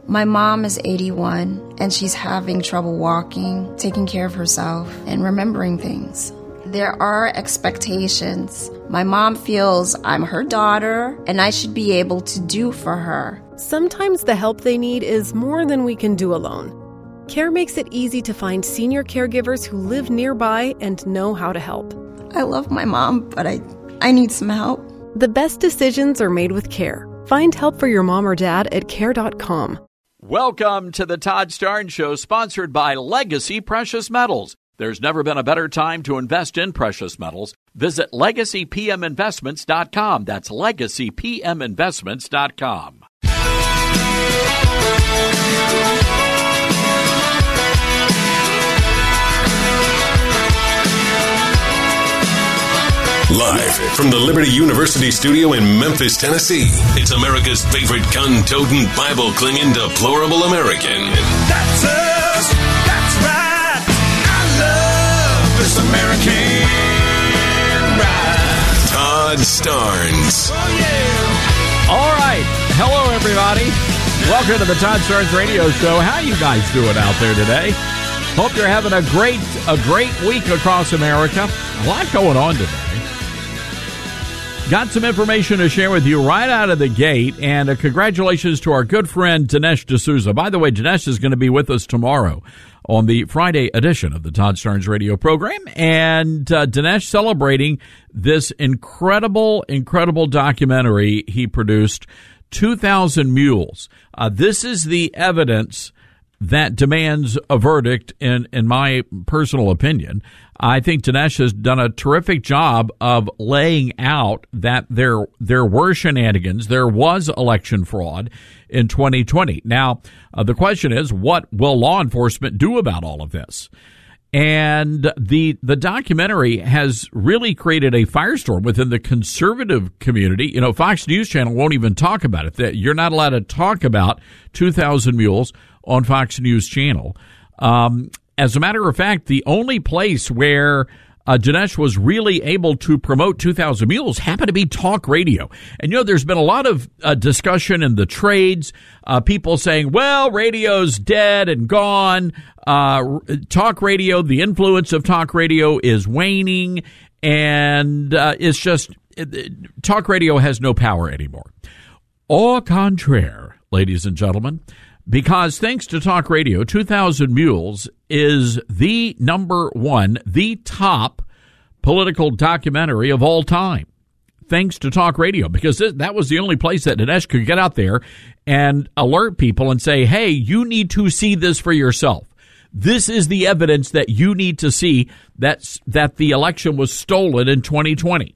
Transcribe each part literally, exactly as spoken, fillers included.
My mom is eighty-one, and she's having trouble walking, taking care of herself, and remembering things. There are expectations. My mom feels I'm her daughter, and I should be able to do for her. Sometimes the help they need is more than we can do alone. CARE makes it easy to find senior caregivers who live nearby and know how to help. I love my mom, but I, I need some help. The best decisions are made with CARE. Find help for your mom or dad at care dot com. Welcome to the Todd Starnes Show, sponsored by Legacy Precious Metals. There's never been a better time to invest in precious metals. Visit legacy p m investments dot com. That's legacy p m investments dot com. Live from the Liberty University studio in Memphis, Tennessee, it's America's favorite gun-toting, Bible-clinging, deplorable American. That's us. That's right. I love this American ride. Todd Starnes. Oh, yeah. All right. Hello, everybody. Welcome to the Todd Starnes Radio Show. How you guys doing out there today? Hope you're having a great, a great week across America. A lot going on today. Got some information to share with you right out of the gate, and uh, congratulations to our good friend Dinesh D'Souza. By the way, Dinesh is going to be with us tomorrow on the Friday edition of the Todd Starnes radio program, and uh, Dinesh celebrating this incredible, incredible documentary he produced, two thousand Mules. Uh, this is the evidence that demands a verdict, in, in my personal opinion. I think Dinesh has done a terrific job of laying out that there there were shenanigans, there was election fraud in twenty twenty. Now, uh, the question is, what will law enforcement do about all of this? And the the documentary has really created a firestorm within the conservative community. You know, Fox News Channel won't even talk about it. That you're not allowed to talk about two thousand Mules on Fox News Channel. Um, as a matter of fact, the only place where uh, Dinesh was really able to promote two thousand Mules happened to be talk radio. And, you know, there's been a lot of uh, discussion in the trades, uh, people saying, well, radio's dead and gone. Uh, talk radio, the influence of talk radio is waning, and uh, it's just it, talk radio has no power anymore. Au contraire, ladies and gentlemen. Because thanks to talk radio, two thousand Mules is the number one, the top political documentary of all time. Thanks to talk radio, because that was the only place that Dinesh could get out there and alert people and say, hey, you need to see this for yourself. This is the evidence that you need to see that's, that the election was stolen in twenty twenty.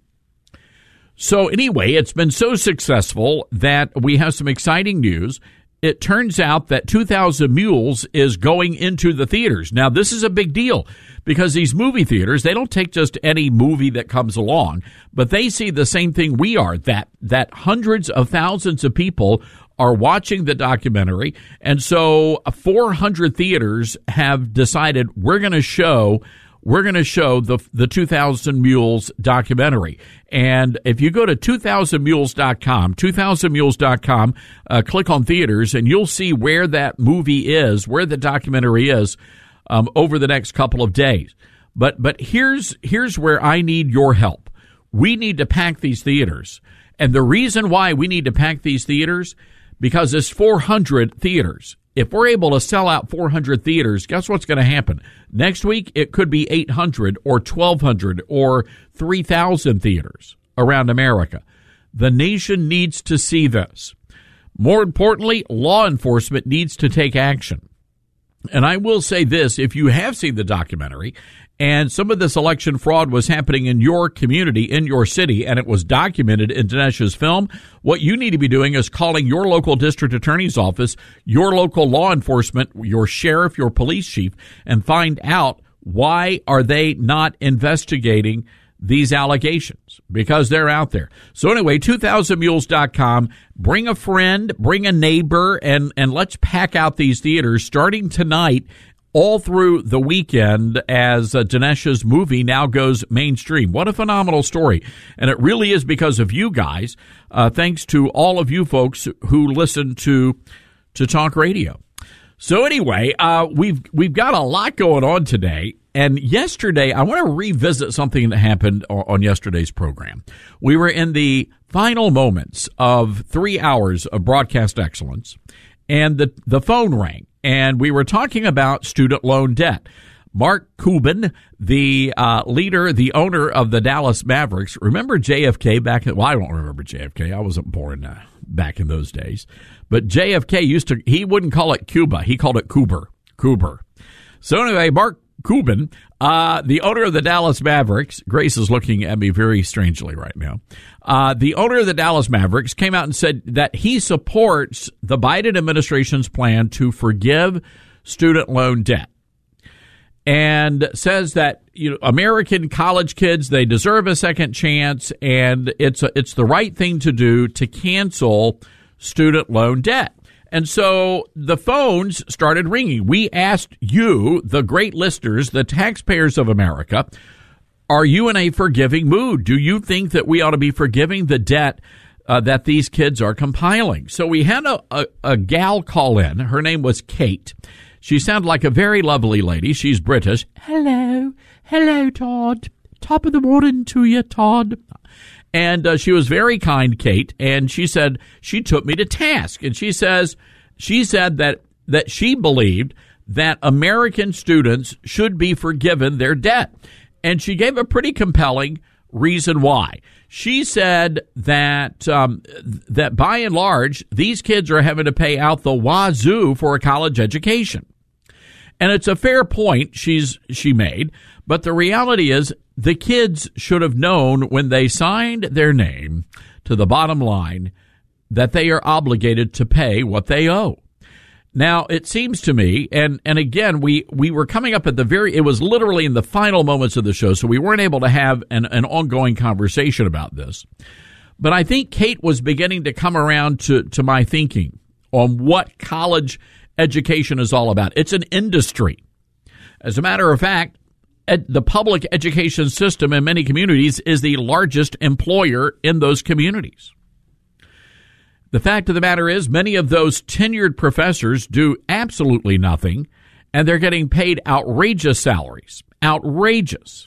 So anyway, it's been so successful that we have some exciting news. It turns out that two thousand Mules is going into the theaters. Now, this is a big deal because these movie theaters, they don't take just any movie that comes along, but they see the same thing we are, that that hundreds of thousands of people are watching the documentary. And so four hundred theaters have decided we're going to show We're going to show the the two thousand Mules documentary. And if you go to two thousand mules dot com, two thousand mules dot com, uh, click on theaters, and you'll see where that movie is, where the documentary is, um, over the next couple of days. But but here's here's where I need your help. We need to pack these theaters. And the reason why we need to pack these theaters, because it's four hundred theaters. If we're able to sell out four hundred theaters, guess what's going to happen? Next week, it could be eight hundred or twelve hundred or three thousand theaters around America. The nation needs to see this. More importantly, law enforcement needs to take action. And I will say this, if you have seen the documentary and some of this election fraud was happening in your community, in your city, and it was documented in Dinesh's film, what you need to be doing is calling your local district attorney's office, your local law enforcement, your sheriff, your police chief, and find out why are they not investigating these allegations, because they're out there. So anyway, two thousand mules dot com, bring a friend, bring a neighbor, and, and let's pack out these theaters starting tonight all through the weekend as uh, Dinesh's movie now goes mainstream. What a phenomenal story. And it really is because of you guys. Uh, thanks to all of you folks who listen to to talk radio. So anyway, uh, we've we've got a lot going on today. And yesterday, I want to revisit something that happened on yesterday's program. We were in the final moments of three hours of broadcast excellence, and the, the phone rang, and we were talking about student loan debt. Mark Cuban, the uh, leader, the owner of the Dallas Mavericks. Remember J F K back in, well, I don't remember J F K. I wasn't born uh, back in those days. But J F K used to, he wouldn't call it Cuba. He called it Cooper. Cooper. So anyway, Mark Cuban, uh, the owner of the Dallas Mavericks, Grace is looking at me very strangely right now. Uh, the owner of the Dallas Mavericks came out and said that he supports the Biden administration's plan to forgive student loan debt, and says that, you know, American college kids, they deserve a second chance, and it's a, it's the right thing to do to cancel student loan debt. And so the phones started ringing. We asked you, the great listeners, the taxpayers of America, are you in a forgiving mood? Do you think that we ought to be forgiving the debt uh, that these kids are compiling? So we had a, a, a gal call in. Her name was Kate. She sounded like a very lovely lady. She's British. Hello. Hello, Todd. Top of the morning to you, Todd. And uh, she was very kind, Kate, and she said she took me to task. And she says she said that that she believed that American students should be forgiven their debt. And she gave a pretty compelling reason why. She said that um, that by and large, these kids are having to pay out the wazoo for a college education. And it's a fair point she's she made, but the reality is the kids should have known when they signed their name to the bottom line that they are obligated to pay what they owe. Now, it seems to me, and, and again, we, we were coming up at the very, it was literally in the final moments of the show, so we weren't able to have an, an ongoing conversation about this. But I think Kate was beginning to come around to, to my thinking on what college education is all about. It's an industry. As a matter of fact, ed, the public education system in many communities is the largest employer in those communities. The fact of the matter is, many of those tenured professors do absolutely nothing, and they're getting paid outrageous salaries. Outrageous.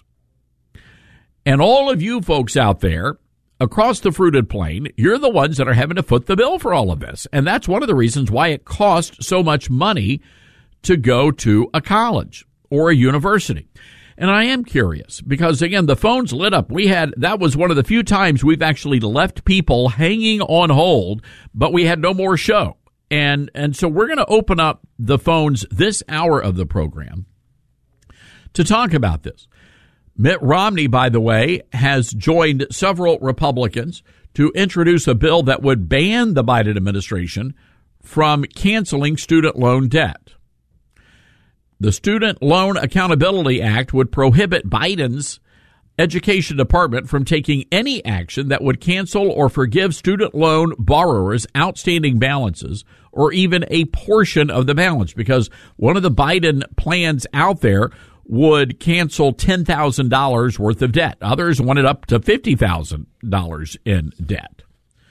And all of you folks out there across the fruited plain, you're the ones that are having to foot the bill for all of this. And that's one of the reasons why it costs so much money to go to a college or a university. And I am curious because, again, the phones lit up. We had, that was one of the few times we've actually left people hanging on hold, but we had no more show. And, and so we're going to open up the phones this hour of the program to talk about this. Mitt Romney, by the way, has joined several Republicans to introduce a bill that would ban the Biden administration from canceling student loan debt. The Student Loan Accountability Act would prohibit Biden's Education Department from taking any action that would cancel or forgive student loan borrowers' outstanding balances or even a portion of the balance, because one of the Biden plans out there would cancel ten thousand dollars worth of debt. Others wanted up to fifty thousand dollars in debt.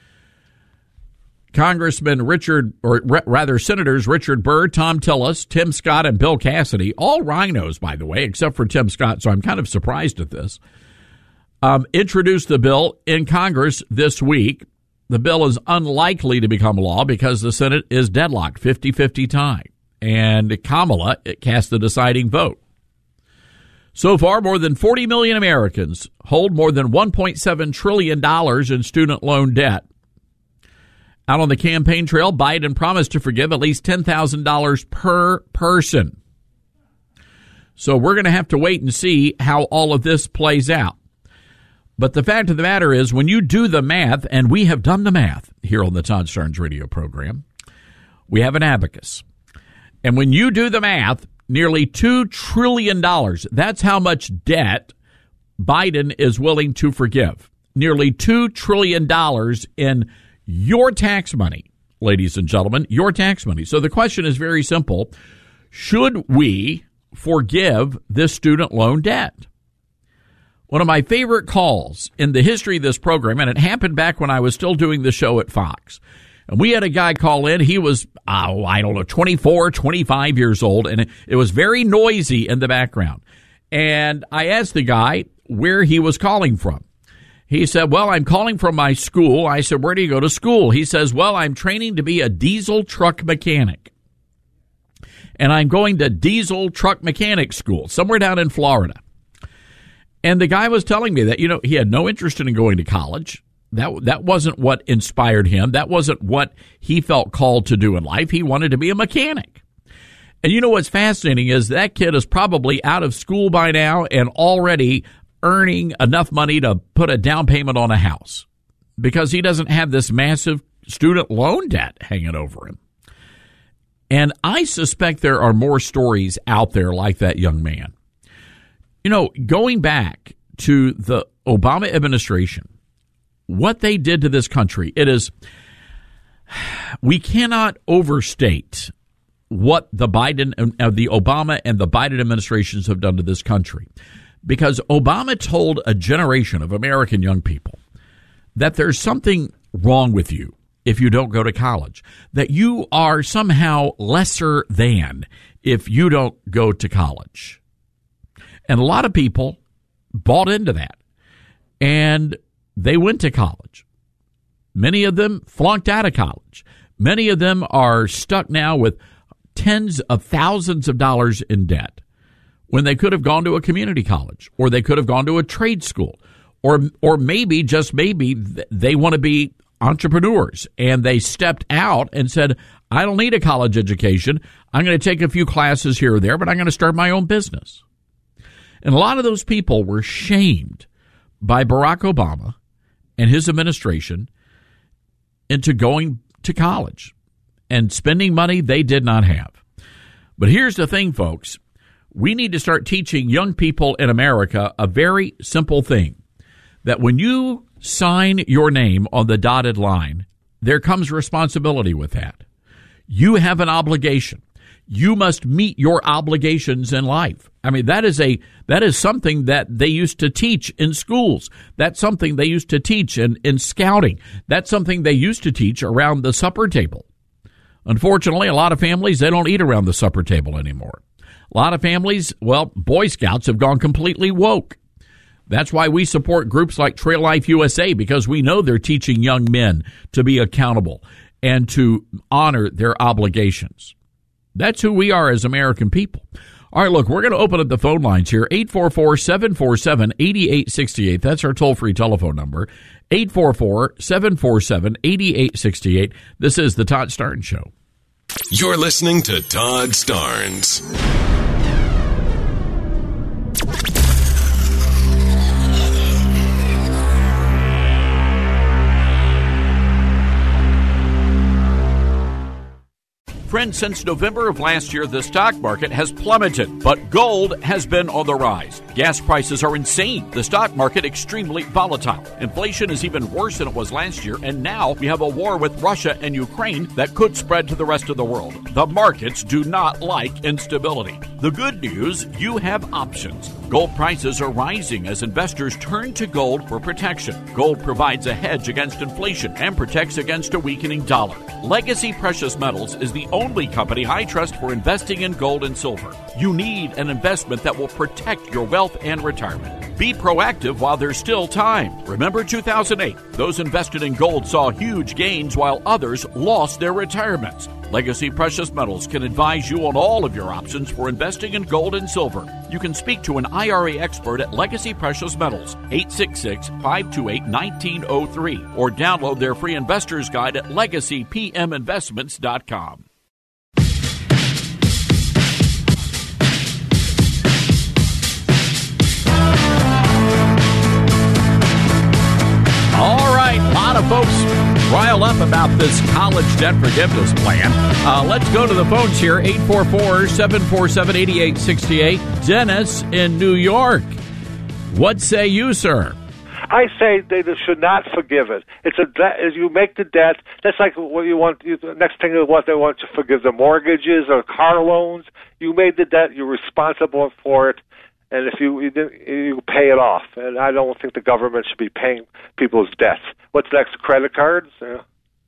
Congressman Richard, or rather Senators Richard Burr, Tom Tillis, Tim Scott, and Bill Cassidy, all rhinos, by the way, except for Tim Scott, so I'm kind of surprised at this, um, introduced the bill in Congress this week. The bill is unlikely to become law because the Senate is deadlocked, fifty-fifty tie, and Kamala cast the deciding vote. So far, more than forty million Americans hold more than one point seven trillion dollars in student loan debt. Out on the campaign trail, Biden promised to forgive at least ten thousand dollars per person. So we're going to have to wait and see how all of this plays out. But the fact of the matter is, when you do the math, and we have done the math here on the Todd Starnes radio program, we have an abacus. And when you do the math, nearly two trillion dollars, that's how much debt Biden is willing to forgive. Nearly two trillion dollars in your tax money, ladies and gentlemen, your tax money. So the question is very simple. Should we forgive this student loan debt? One of my favorite calls in the history of this program, and it happened back when I was still doing the show at Fox, And we had a guy call in. He was, oh, I don't know, twenty-four, twenty-five years old, and it, it was very noisy in the background. And I asked the guy where he was calling from. He said, well, I'm calling from my school. I said, where do you go to school? He says, well, I'm training to be a diesel truck mechanic. And I'm going to diesel truck mechanic school somewhere down in Florida. And the guy was telling me that, you know, he had no interest in going to college. That that wasn't what inspired him. That wasn't what he felt called to do in life. He wanted to be a mechanic. And you know what's fascinating is that kid is probably out of school by now and already earning enough money to put a down payment on a house because he doesn't have this massive student loan debt hanging over him. And I suspect there are more stories out there like that young man. You know, going back to the Obama administration, what they did to this country, it is, we cannot overstate what the Biden, uh, the Obama and the Biden administrations have done to this country. Because Obama told a generation of American young people that there's something wrong with you if you don't go to college, that you are somehow lesser than if you don't go to college. And a lot of people bought into that, and they went to college. Many of them flunked out of college. Many of them are stuck now with tens of thousands of dollars in debt when they could have gone to a community college, or they could have gone to a trade school, or or maybe, just maybe, they want to be entrepreneurs, and they stepped out and said, I don't need a college education. I'm going to take a few classes here or there, but I'm going to start my own business. And a lot of those people were shamed by Barack Obama and his administration into going to college and spending money they did not have. But here's the thing, folks. We need to start teaching young people in America a very simple thing, that when you sign your name on the dotted line, there comes responsibility with that. You have an obligation. You must meet your obligations in life. I mean, that is a that is something that they used to teach in schools. That's something they used to teach in, in scouting. That's something they used to teach around the supper table. Unfortunately, a lot of families, they don't eat around the supper table anymore. A lot of families, well, Boy Scouts have gone completely woke. That's why we support groups like Trail Life U S A, because we know they're teaching young men to be accountable and to honor their obligations. That's who we are as American people. All right, look, we're going to open up the phone lines here. eight four four, seven four seven, eight eight six eight. That's our toll-free telephone number. eight four four, seven four seven, eight eight six eight. This is the Todd Starnes Show. You're listening to Todd Starnes. Friends, since November of last year, the stock market has plummeted, but gold has been on the rise. Gas prices are insane. The stock market extremely volatile. Inflation is even worse than it was last year, and now we have a war with Russia and Ukraine that could spread to the rest of the world. The markets do not like instability. The good news, you have options. Gold prices are rising as investors turn to gold for protection. Gold provides a hedge against inflation and protects against a weakening dollar. Legacy Precious Metals is the only company I trust for investing in gold and silver. You need an investment that will protect your wealth and retirement. Be proactive while there's still time. Remember two thousand eight. Those invested in gold saw huge gains while others lost their retirements. Legacy Precious Metals can advise you on all of your options for investing in gold and silver. You can speak to an I R A expert at Legacy Precious Metals, eight six six, five two eight, one nine zero three, or download their free investor's guide at legacy p m investments dot com. All right, a lot of folks rile up about this college debt forgiveness plan. Uh, let's go to the phones here, eight four four, seven four seven, eight eight six eight. Dennis in New York. What say you, sir? I say they should not forgive it. It's a debt. As you make the debt, that's like what you want. You, the next thing is what they want to forgive the mortgages or car loans. You made the debt. You're responsible for it. And if you you, you pay it off, and I don't think the government should be paying people's debts. What's next? Credit cards? Yeah.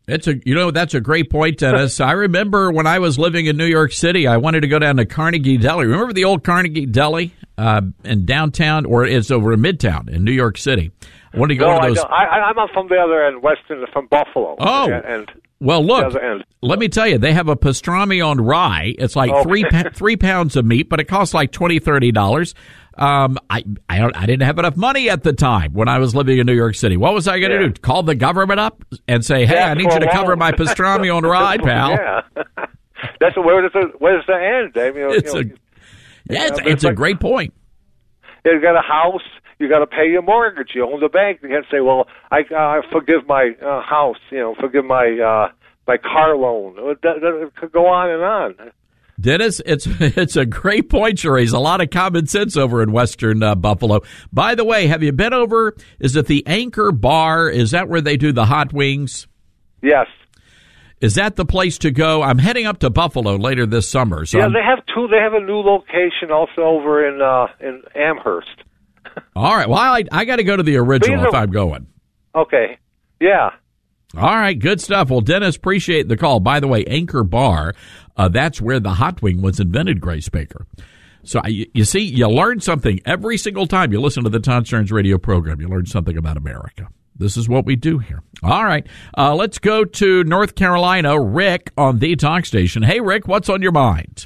It's a, you know, that's a great point, Dennis. I remember when I was living in New York City, I wanted to go down to Carnegie Deli. Remember the old Carnegie Deli uh, in downtown, or it's over in Midtown in New York City? I wanted to go no, to those. I, I, I'm not from the other end, Western, from Buffalo. Oh, and, and well, look, the other end. Let me tell you, they have a pastrami on rye. It's like okay. three pa- three pounds of meat, but it costs like twenty dollars, thirty dollars. Um, I I, don't, I didn't have enough money at the time when I was living in New York City. What was I going to yeah. do? Call the government up and say, "Hey, yeah, I need you to cover my pastrami on rye, pal." Yeah, that's where does it where's the end? I mean, it's you a know, yeah, it's, it's it's like, a great point. You got a house. You got to pay your mortgage. You own the bank. You can't say, "Well, I uh, forgive my uh, house. You know, forgive my uh, my car loan." It, it could go on and on. Dennis, it's it's a great point. You raise a lot of common sense over in Western uh, Buffalo. By the way, have you been over? Is it the Anchor Bar? Is that where they do the hot wings? Yes. Is that the place to go? I'm heading up to Buffalo later this summer. So yeah, I'm, they have two. They have a new location also over in uh, in Amherst. all right. Well, I I got to go to the original if I'm going. Okay. Yeah. All right, good stuff. Well, Dennis, appreciate the call. By the way, Anchor Bar, uh, that's where the hot wing was invented, Grace Baker. So you, you see, you learn something every single time you listen to the Todd Stearns radio program. You learn something about America. This is what we do here. All right, uh, let's go to North Carolina. Rick on the talk station. Hey, Rick, what's on your mind?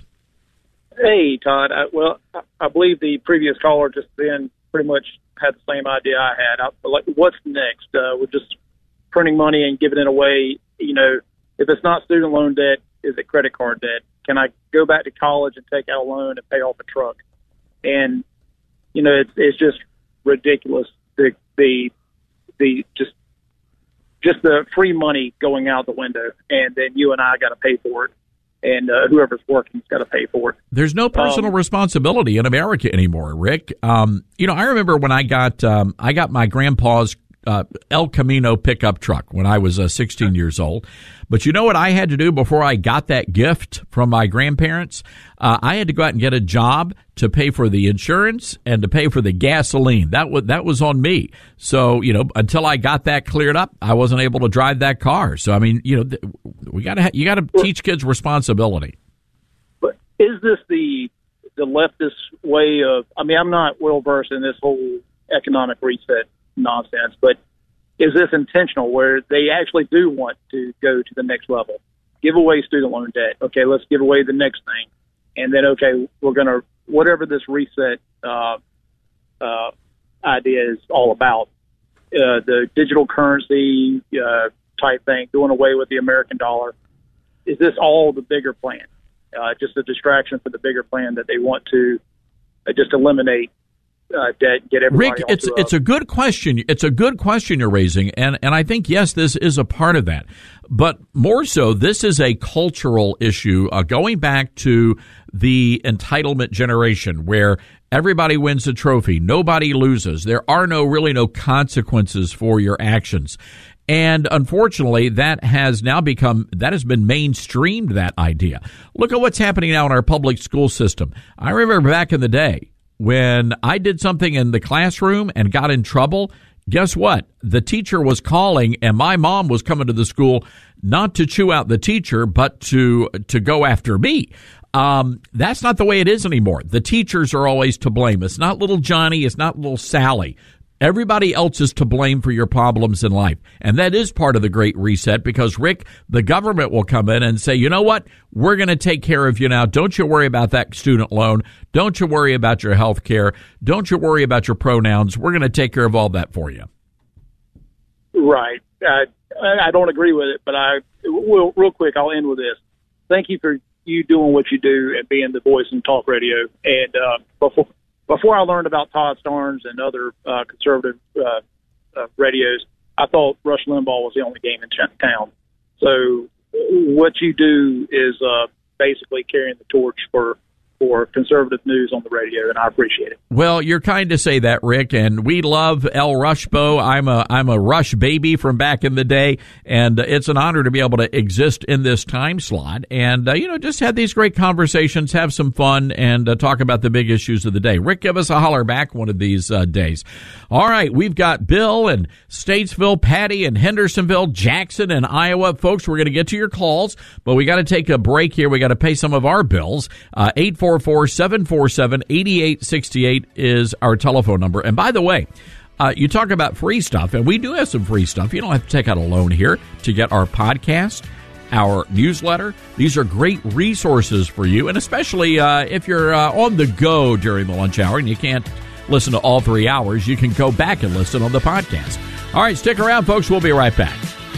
Hey, Todd. I, well, I, I believe the previous caller just then pretty much had the same idea I had. I, like, what's next? Uh, we're just printing money and giving it away. You know, if it's not student loan debt, is it credit card debt? Can I go back to college and take out a loan and pay off a truck? And, you know, it's, it's just ridiculous. The, the, the, just, just the free money going out the window, and then you and I got to pay for it. And uh, whoever's working's got to pay for it. There's no personal um, responsibility in America anymore, Rick. Um, you know, I remember when I got, um, I got my grandpa's Uh, El Camino pickup truck when I was uh, sixteen years old. But you know what I had to do before I got that gift from my grandparents? Uh, I had to go out and get a job to pay for the insurance and to pay for the gasoline. That was that was on me. So, you know, until I got that cleared up, I wasn't able to drive that car. So, I mean, you know, we got to you got to teach kids responsibility. But is this the the leftist way of? I mean, I'm not well versed in this whole economic reset nonsense, but is this intentional where they actually do want to go to the next level, give away student loan debt? Okay, let's give away the next thing, and then okay, we're gonna whatever this reset uh, uh, idea is all about, uh, the digital currency uh, type thing, doing away with the American dollar. Is this all the bigger plan? Uh, just a distraction for the bigger plan that they want to uh, just eliminate Uh, debt, get everybody Rick, it's to, uh, it's a good question. It's a good question you're raising, and and I think yes, this is a part of that. But more so, this is a cultural issue, uh, going back to the entitlement generation, where everybody wins a trophy, nobody loses. There are no really no consequences for your actions. And unfortunately, that has now become, that has been mainstreamed, that idea. Look at what's happening now in our public school system. I remember back in the day, when I did something in the classroom and got in trouble, guess what? The teacher was calling, and my mom was coming to the school not to chew out the teacher, but to to go after me. Um, that's not the way it is anymore. The teachers are always to blame. It's not little Johnny. It's not little Sally. Everybody else is to blame for your problems in life. And that is part of the Great Reset because, Rick, the government will come in and say, you know what? We're going to take care of you now. Don't you worry about that student loan. Don't you worry about your health care. Don't you worry about your pronouns. We're going to take care of all that for you. Right. I, I don't agree with it, but I will, real quick, I'll end with this. Thank you for you doing what you do and being the voice in talk radio. And uh, before Before I learned about Todd Stearns and other uh, conservative uh, uh, radios, I thought Rush Limbaugh was the only game in town. So what you do is uh, basically carrying the torch for for conservative news on the radio, and I appreciate it. Well, you're kind to say that, Rick, and we love El Rushbo. I'm a I'm a Rush baby from back in the day, and it's an honor to be able to exist in this time slot and, uh, you know, just have these great conversations, have some fun, and uh, talk about the big issues of the day. Rick, give us a holler back one of these uh, days. All right, we've got Bill in Statesville, Patty in Hendersonville, Jackson in Iowa. Folks, we're going to get to your calls, but we got to take a break here. We got to pay some of our bills. Uh, eight four four, seven four seven, eight eight six eight is our telephone number. And by the way, uh, you talk about free stuff, and we do have some free stuff. You don't have to take out a loan here to get our podcast, our newsletter. These are great resources for you, and especially uh, if you're uh, on the go during the lunch hour and you can't listen to all three hours, you can go back and listen on the podcast. All right, stick around, folks. We'll be right back.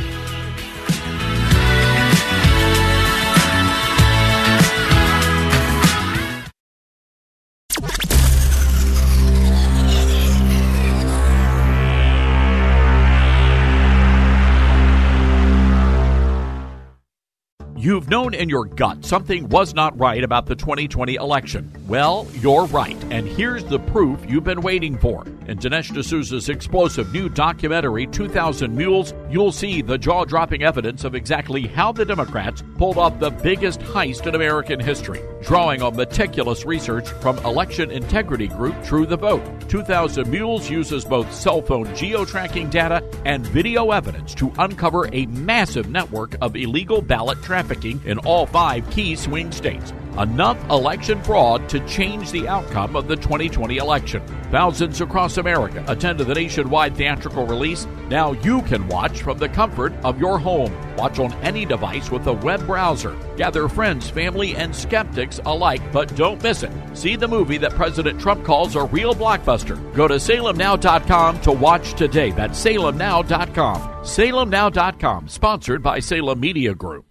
You've known in your gut something was not right about the twenty twenty election. Well, you're right, and here's the proof you've been waiting for. In Dinesh D'Souza's explosive new documentary, two thousand Mules, you'll see the jaw-dropping evidence of exactly how the Democrats pulled off the biggest heist in American history, drawing on meticulous research from election integrity group True the Vote. two thousand Mules uses both cell phone geo-tracking data and video evidence to uncover a massive network of illegal ballot trafficking in all five key swing states. Enough election fraud to change the outcome of the twenty twenty election. Thousands across America attend to the nationwide theatrical release. Now you can watch from the comfort of your home. Watch on any device with a web browser. Gather friends, family, and skeptics alike, but don't miss it. See the movie that President Trump calls a real blockbuster. Go to Salem Now dot com to watch today. That's Salem Now dot com. Salem Now dot com, sponsored by Salem Media Group.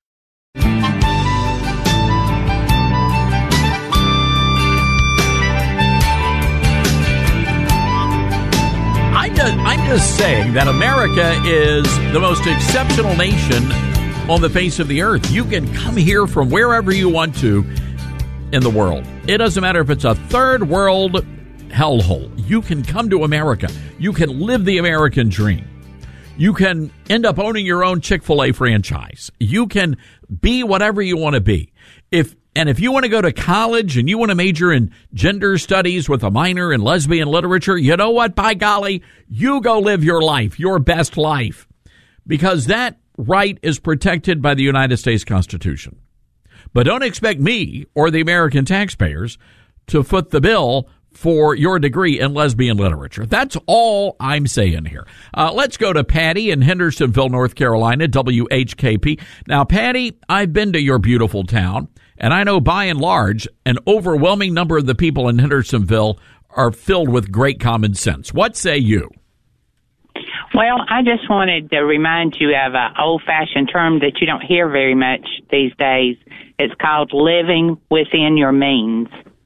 I'm just, I'm just saying that America is the most exceptional nation on the face of the earth. You can come here from wherever you want to in the world. It doesn't matter if it's a third world hellhole. You can come to America. You can live the American dream. You can end up owning your own Chick-fil-A franchise. You can be whatever you want to be. If And if you want to go to college and you want to major in gender studies with a minor in lesbian literature, you know what? By golly, you go live your life, your best life, because that right is protected by the United States Constitution. But don't expect me or the American taxpayers to foot the bill for your degree in lesbian literature. That's all I'm saying here. Uh, let's go to Patty in Hendersonville, North Carolina, W H K P. Now, Patty, I've been to your beautiful town, and I know by and large, an overwhelming number of the people in Hendersonville are filled with great common sense. What say you? Well, I just wanted to remind you of an old-fashioned term that you don't hear very much these days. It's called living within your means.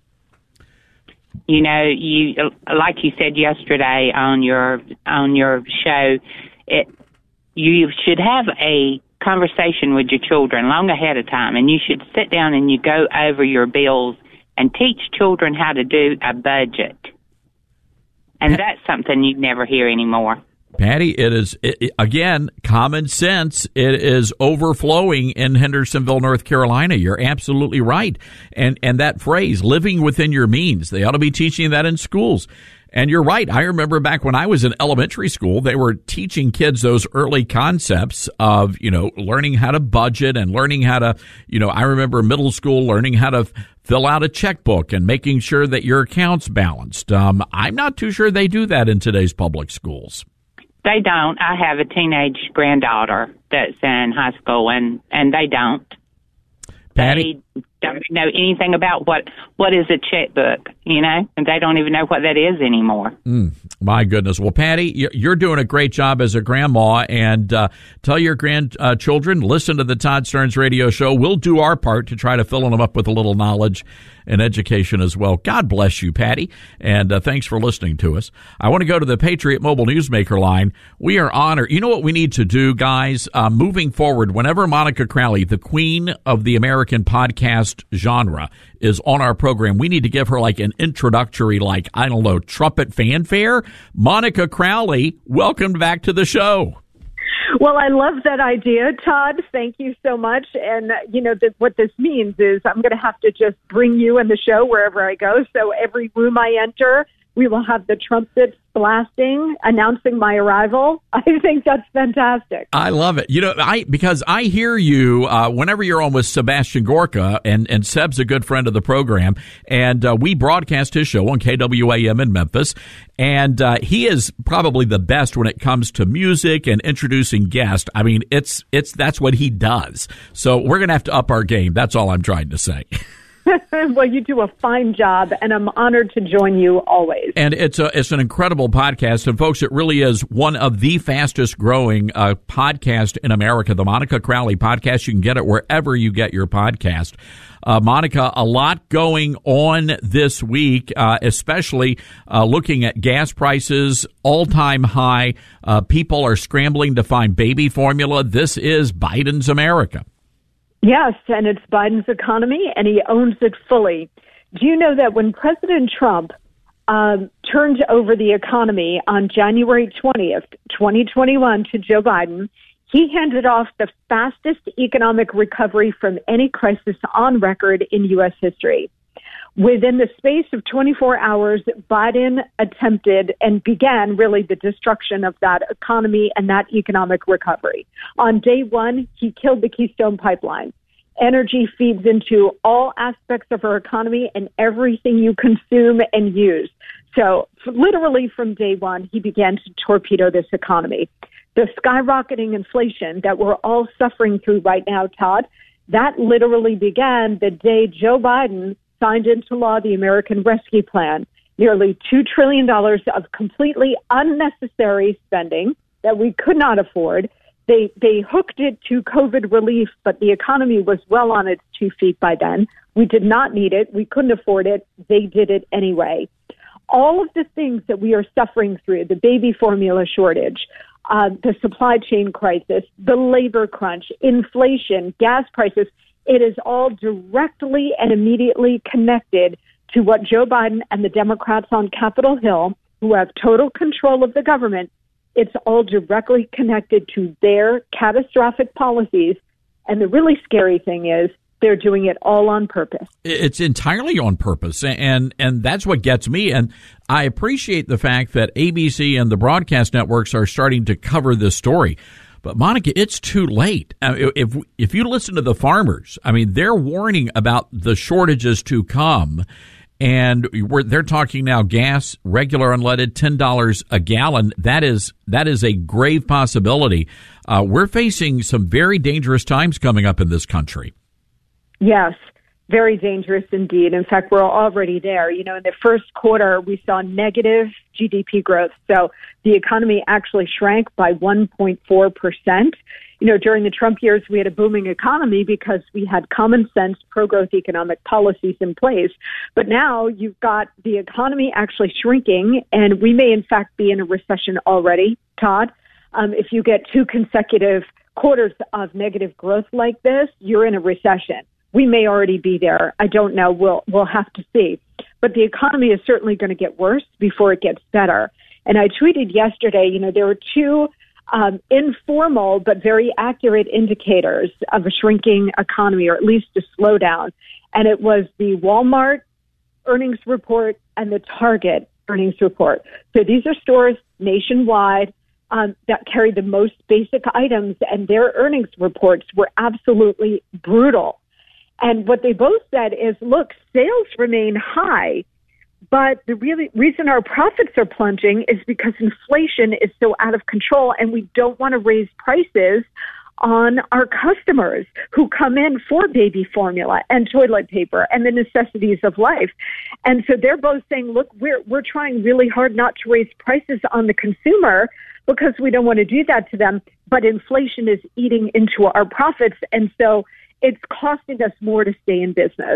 You know, you like you said yesterday on your on your show, it you should have a conversation with your children long ahead of time, and you should sit down and you go over your bills and teach children how to do a budget. And that's something you never hear anymore. Patty, it is, it, again, common sense. It is overflowing in Hendersonville, North Carolina. You're absolutely right. And and that phrase, living within your means, they ought to be teaching that in schools. And you're right. I remember back when I was in elementary school, they were teaching kids those early concepts of, you know, learning how to budget and learning how to, you know, I remember middle school learning how to fill out a checkbook and making sure that your account's balanced. Um, I'm not too sure they do that in today's public schools. They don't. I have a teenage granddaughter that's in high school, and, and they don't. Patty? They don't know anything about what what is a checkbook. you know, and they don't even know what that is anymore. Mm, my goodness. Well, Patty, you're doing a great job as a grandma, and uh, tell your grandchildren, listen to the Todd Starnes Radio Show. We'll do our part to try to fill them up with a little knowledge and education as well. God bless you, Patty, and uh, thanks for listening to us. I want to go to the Patriot Mobile Newsmaker line. We are honored. You know what we need to do, guys? Uh, moving forward, whenever Monica Crowley, the queen of the American podcast genre, is on our program, we need to give her like an introductory, like, I don't know, trumpet fanfare. Monica Crowley, welcome back to the show. Well, I love that idea, Todd. Thank you so much. And, uh, you know, th- what this means is I'm going to have to just bring you in the show wherever I go. So every room I enter, we will have the trumpets blasting, announcing my arrival. I think that's fantastic. I love it. You know, I because I hear you uh, whenever you're on with Sebastian Gorka, and, and Seb's a good friend of the program, and uh, we broadcast his show on K W A M in Memphis, and uh, he is probably the best when it comes to music and introducing guests. I mean, it's it's that's what he does. So we're going to have to up our game. That's all I'm trying to say. Well, you do a fine job, and I'm honored to join you always. And it's a, it's an incredible podcast. And, folks, it really is one of the fastest growing uh, podcasts in America, the Monica Crowley Podcast. You can get it wherever you get your podcast. Uh, Monica, a lot going on this week, uh, especially uh, looking at gas prices, all-time high. Uh, people are scrambling to find baby formula. This is Biden's America. Yes, and it's Biden's economy, and he owns it fully. Do you know that when President Trump um, turned over the economy on January twentieth, twenty twenty-one to Joe Biden, he handed off the fastest economic recovery from any crisis on record in U S history. Within the space of twenty-four hours, Biden attempted and began really the destruction of that economy and that economic recovery. On day one, he killed the Keystone Pipeline. Energy feeds into all aspects of our economy and everything you consume and use. So literally from day one, he began to torpedo this economy. The skyrocketing inflation that we're all suffering through right now, Todd, that literally began the day Joe Biden signed into law the American Rescue Plan, nearly two trillion dollars of completely unnecessary spending that we could not afford. They they hooked it to COVID relief, but the economy was well on its two feet by then. We did not need it. We couldn't afford it. They did it anyway. All of the things that we are suffering through, the baby formula shortage, uh, the supply chain crisis, the labor crunch, inflation, gas prices, it is all directly and immediately connected to what Joe Biden and the Democrats on Capitol Hill, who have total control of the government, it's all directly connected to their catastrophic policies. And the really scary thing is they're doing it all on purpose. It's entirely on purpose, and and that's what gets me. And I appreciate the fact that A B C and the broadcast networks are starting to cover this story. But, Monica, it's too late. If if you listen to the farmers, I mean, they're warning about the shortages to come. And we're, they're talking now gas, regular unleaded, ten dollars a gallon. That is that is a grave possibility. Uh, we're facing some very dangerous times coming up in this country. Yes, very dangerous indeed. In fact, we're already there. You know, in the first quarter, we saw negative G D P growth. So the economy actually shrank by one point four percent. You know, during the Trump years, we had a booming economy because we had common sense, pro-growth economic policies in place. But now you've got the economy actually shrinking, and we may, in fact, be in a recession already, Todd. Um, if you get two consecutive quarters of negative growth like this, you're in a recession. We may already be there. I don't know. We'll we'll have to see. But the economy is certainly going to get worse before it gets better. And I tweeted yesterday, you know, there were two um, informal but very accurate indicators of a shrinking economy, or at least a slowdown. And it was the Walmart earnings report and the Target earnings report. So these are stores nationwide um, that carry the most basic items, and their earnings reports were absolutely brutal. And what they both said is, look, sales remain high, but the really reason our profits are plunging is because inflation is so out of control, and we don't want to raise prices on our customers who come in for baby formula and toilet paper and the necessities of life. And so they're both saying, look, we're we're trying really hard not to raise prices on the consumer because we don't want to do that to them, but inflation is eating into our profits, and so it's costing us more to stay in business.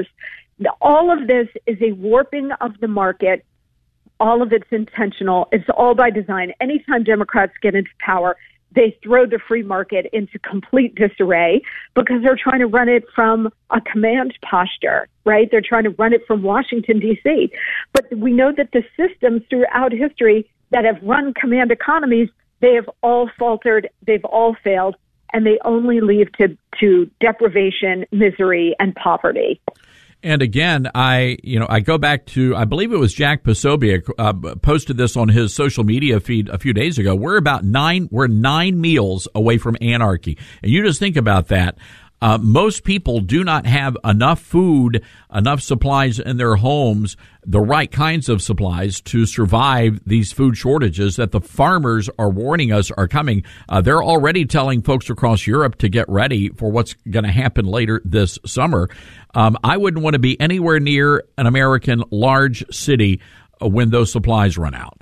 All of this is a warping of the market. All of it's intentional. It's all by design. Anytime Democrats get into power, they throw the free market into complete disarray because they're trying to run it from a command posture, right? They're trying to run it from Washington, D C. But we know that the systems throughout history that have run command economies, they have all faltered, they've all failed, and they only lead to, to deprivation, misery, and poverty. And again, I you know I go back to, I believe it was Jack Posobiec uh, posted this on his social media feed a few days ago. We're about nine we're nine meals away from anarchy, and you just think about that. Uh, most people do not have enough food, enough supplies in their homes, the right kinds of supplies to survive these food shortages that the farmers are warning us are coming. Uh, they're already telling folks across Europe to get ready for what's going to happen later this summer. Um, I wouldn't want to be anywhere near an American large city uh, when those supplies run out.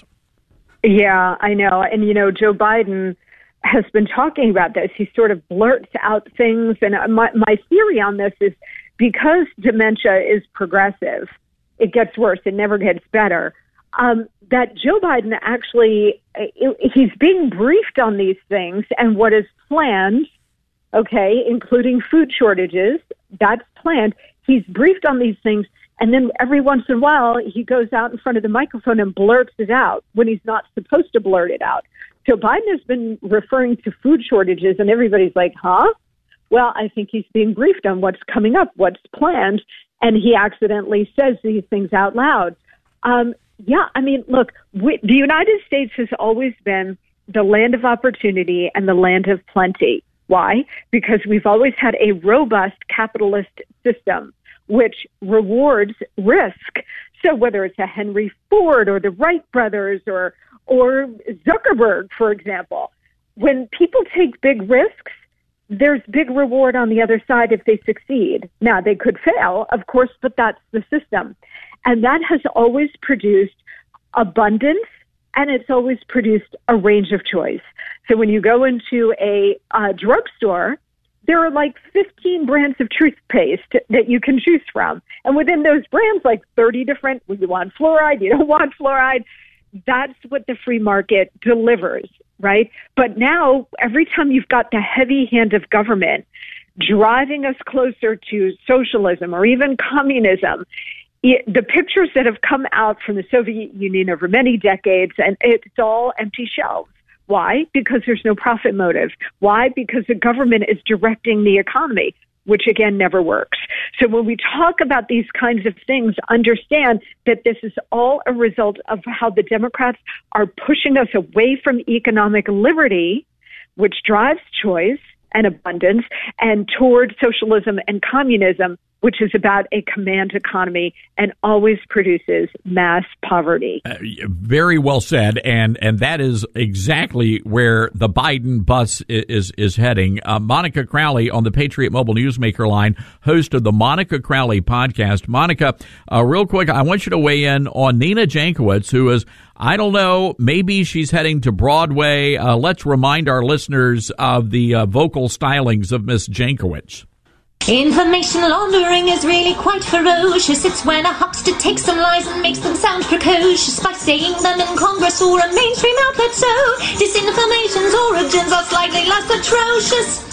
Yeah, I know. And, you know, Joe Biden has been talking about this. He sort of blurts out things. And my, my theory on this is because dementia is progressive, it gets worse. It never gets better. Um, that Joe Biden actually, he's being briefed on these things and what is planned, okay, including food shortages, that's planned. He's briefed on these things. And then every once in a while, he goes out in front of the microphone and blurts it out when he's not supposed to blurt it out. So Biden has been referring to food shortages, and everybody's like, huh? Well, I think he's being briefed on what's coming up, what's planned, and he accidentally says these things out loud. Um, yeah, I mean, look, we, the United States has always been the land of opportunity and the land of plenty. Why? Because we've always had a robust capitalist system which rewards risk. So whether it's a Henry Ford or the Wright brothers or or Zuckerberg, for example, when people take big risks, there's big reward on the other side if they succeed. Now, they could fail, of course, but that's the system. And that has always produced abundance, and it's always produced a range of choice. So when you go into a uh, drugstore, there are like fifteen brands of toothpaste that you can choose from. And within those brands, like thirty different, well, you want fluoride, you don't want fluoride. That's what the free market delivers, right? But now, every time you've got the heavy hand of government driving us closer to socialism or even communism, it, the pictures that have come out from the Soviet Union over many decades, and it's all empty shelves. Why? Because there's no profit motive. Why? Because the government is directing the economy, which again never works. So when we talk about these kinds of things, understand that this is all a result of how the Democrats are pushing us away from economic liberty, which drives choice and abundance, and toward socialism and communism, which is about a command economy and always produces mass poverty. Uh, very well said, and and that is exactly where the Biden bus is is heading. Uh, Monica Crowley on the Patriot Mobile Newsmaker line, host of the Monica Crowley podcast. Monica, uh, real quick, I want you to weigh in on Nina Jankowicz, who is, I don't know, maybe she's heading to Broadway. Uh, let's remind our listeners of the uh, vocal stylings of Miss Jankowicz. Information laundering is really quite ferocious. It's when a huckster takes some lies and makes them sound precocious by saying them in Congress or a mainstream outlet. So disinformation's origins are slightly less atrocious.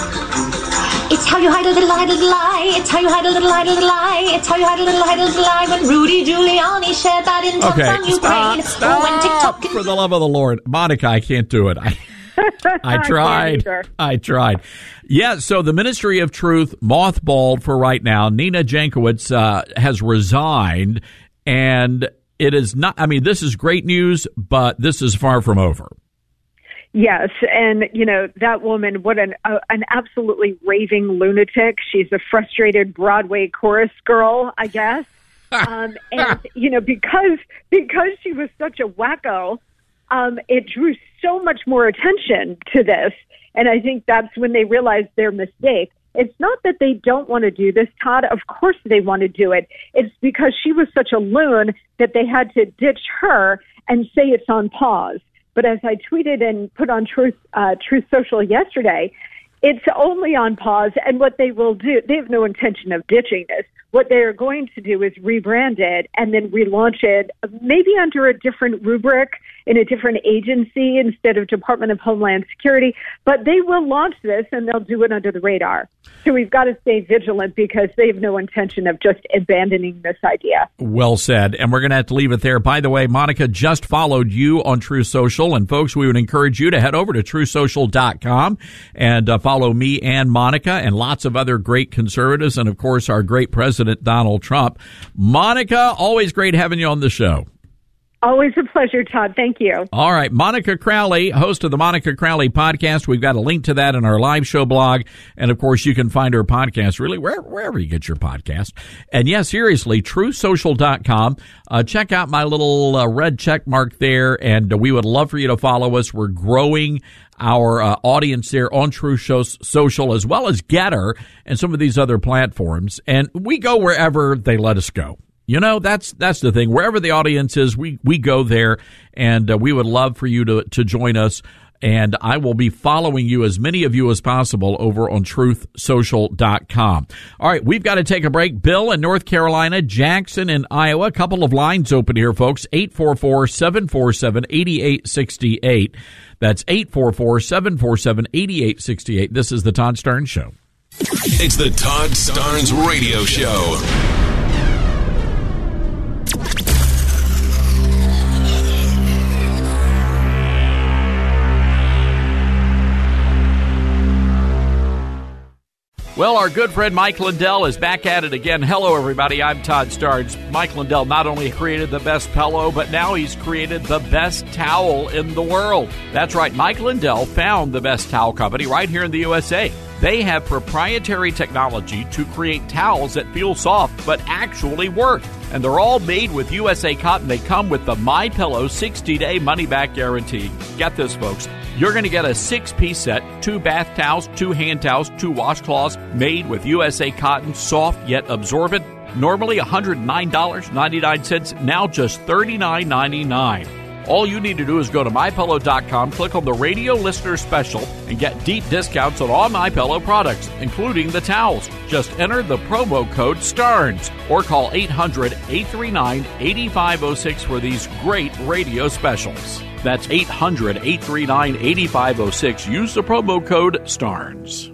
It's how you hide a little, hide a little lie. It's how you hide a little, hide a little lie. It's how you hide a little, hide a little lie. When Rudy Giuliani shared that intel okay, from Ukraine. Stop, Or when TikTok stop, for the love of the Lord. Monica, I can't do it. I I tried. I tried. Yeah, so the Ministry of Truth, mothballed for right now. Nina Jankowicz uh, has resigned, and it is not, I mean, this is great news, but this is far from over. Yes, and, you know, that woman, what an uh, an absolutely raving lunatic. She's a frustrated Broadway chorus girl, I guess. um, and, you know, because because she was such a wacko, um, it drew so much more attention to this. And I think that's when they realized their mistake. It's not that they don't want to do this, Todd. Of course they want to do it. It's because she was such a loon that they had to ditch her and say it's on pause. But as I tweeted and put on Truth, uh, Truth Social yesterday, it's only on pause. And what they will do, they have no intention of ditching this. What they are going to do is rebrand it and then relaunch it, maybe under a different rubric in a different agency instead of Department of Homeland Security. But they will launch this, and they'll do it under the radar. So we've got to stay vigilant because they have no intention of just abandoning this idea. Well said. And we're going to have to leave it there. By the way, Monica just followed you on Truth Social. And folks, we would encourage you to head over to truth social dot com and uh, follow me and Monica and lots of other great conservatives. And, of course, our great president, Donald Trump. Monica, always great having you on the show. Always a pleasure, Todd. Thank you. All right. Monica Crowley, host of the Monica Crowley podcast. We've got a link to that in our live show blog. And, of course, you can find her podcast really wherever, wherever you get your podcast. And, yes, seriously, truth social dot com. Uh, check out my little uh, red check mark there, and uh, we would love for you to follow us. We're growing our uh, audience there on Truth Social as well as Getter and some of these other platforms. And we go wherever they let us go. You know, that's that's the thing. Wherever the audience is, we, we go there, and uh, we would love for you to, to join us. And I will be following you, as many of you as possible, over on truth social dot com. All right, we've got to take a break. Bill in North Carolina, Jackson in Iowa. A couple of lines open here, folks. eight four four, seven four seven, eight eight six eight. That's eight four four, seven four seven, eight eight six eight. This is the Todd Starnes Show. It's the Todd Starnes Radio Show. Well, our good friend Mike Lindell is back at it again. Hello, everybody. I'm Todd Starnes. Mike Lindell not only created the best pillow, but now he's created the best towel in the world. That's right. Mike Lindell found the best towel company right here in the U S A. They have proprietary technology to create towels that feel soft but actually work. And they're all made with U S A cotton. They come with the MyPillow sixty-day money-back guarantee. Get this, folks. You're going to get a six-piece set, two bath towels, two hand towels, two washcloths made with U S A cotton, soft yet absorbent. Normally one hundred nine dollars and ninety-nine cents, now just thirty-nine ninety-nine. All you need to do is go to my pillow dot com, click on the radio listener special, and get deep discounts on all MyPillow products, including the towels. Just enter the promo code STARNES or call eight hundred, eight three nine, eight five zero six for these great radio specials. That's eight hundred, eight three nine, eight five zero six. Use the promo code STARNES.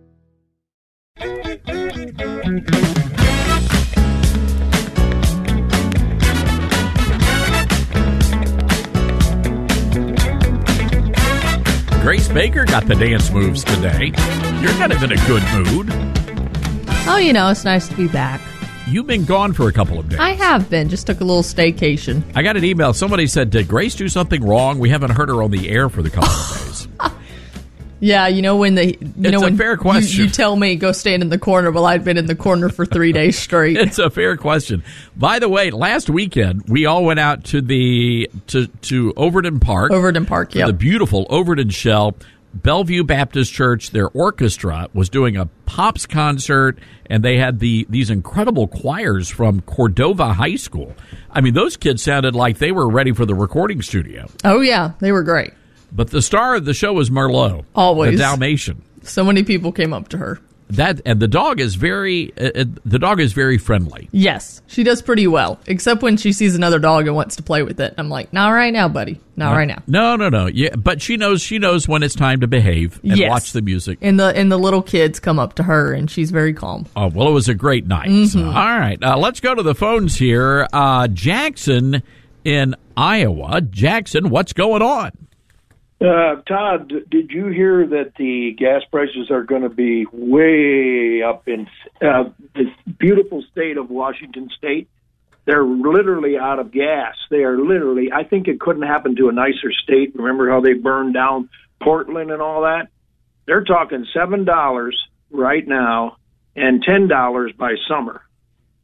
Grace Baker got the dance moves today. You're kind of in a good mood. Oh, you know, it's nice to be back. You've been gone for a couple of days. I have been. Just took a little staycation. I got an email. Somebody said, did Grace do something wrong? We haven't heard her on the air for the couple of days. Yeah, you know when the you it's know when a fair question. You, you tell me go stand in the corner. Well, I'd been in the corner for three days straight. It's a fair question. By the way, last weekend we all went out to the to to Overton Park. Overton Park, yeah. The beautiful Overton Shell. Bellevue Baptist Church, their orchestra was doing a Pops concert, and they had the these incredible choirs from Cordova High School. I mean, those kids sounded like they were ready for the recording studio. Oh, yeah. They were great. But the star of the show was Merlot. Always. The Dalmatian. So many people came up to her. That and the dog is very uh, the dog is very friendly. Yes, she does pretty well, except when she sees another dog and wants to play with it. I'm like, not right now, buddy. Not uh, right now. No, no, no. Yeah, but she knows she knows when it's time to behave and yes. watch the music. And the and the little kids come up to her, and she's very calm. Oh, well, it was a great night. Mm-hmm. So, all right, uh, let's go to the phones here. Uh, Jackson in Iowa. Jackson, what's going on? Uh, Todd, did you hear that the gas prices are going to be way up in uh, this beautiful state of Washington State? They're literally out of gas. They are literally, I think it couldn't happen to a nicer state. Remember how they burned down Portland and all that? They're talking seven dollars right now and ten dollars by summer.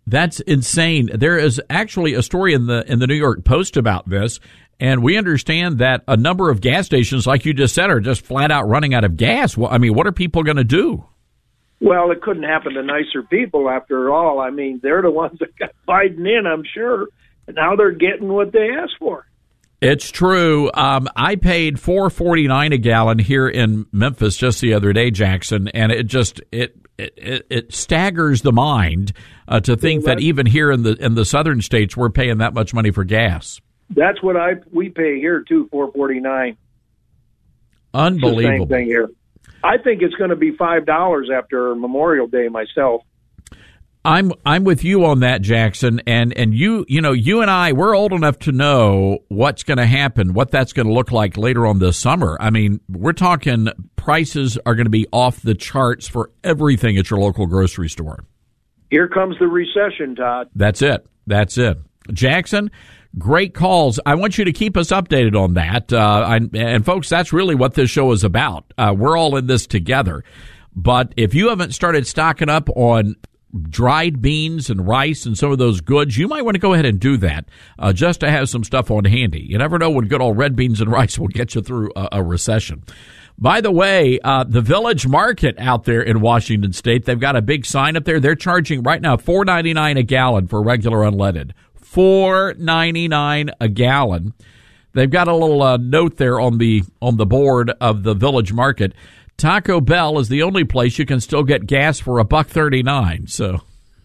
That's insane. There is actually a story in the in the New York Post about this, and we understand that a number of gas stations, like you just said, are just flat out running out of gas. Well, I mean, what are people going to do? Well, it couldn't happen to nicer people after all. I mean, they're the ones that got Biden in, I'm sure, and now they're getting what they asked for. It's true. Um, I paid four forty-nine a gallon here in Memphis just the other day, Jackson, and it just it it, it staggers the mind uh, to think well, that even here in the in the southern states we're paying that much money for gas. That's what I we pay here too, four forty-nine. Unbelievable. It's the same thing here. I think it's going to be five dollars after Memorial Day myself. I'm I'm with you on that, Jackson, and and you you know you and I, we're old enough to know what's going to happen, what that's going to look like later on this summer. I mean, we're talking prices are going to be off the charts for everything at your local grocery store. Here comes the recession, Todd. That's it. That's it. Jackson, great calls. I want you to keep us updated on that. Uh, I, and folks, that's really what this show is about. Uh, we're all in this together. But if you haven't started stocking up on dried beans and rice and some of those goods, you might want to go ahead and do that uh, just to have some stuff on handy. You never know when good old red beans and rice will get you through a, a recession. By the way, uh, the Village Market out there in Washington State, they've got a big sign up there. They're charging right now four ninety-nine a gallon for regular unleaded. four ninety-nine a gallon. They've got a little uh, note there on the on the board of the Village Market. Taco Bell is the only place you can still get gas for a buck thirty-nine. So,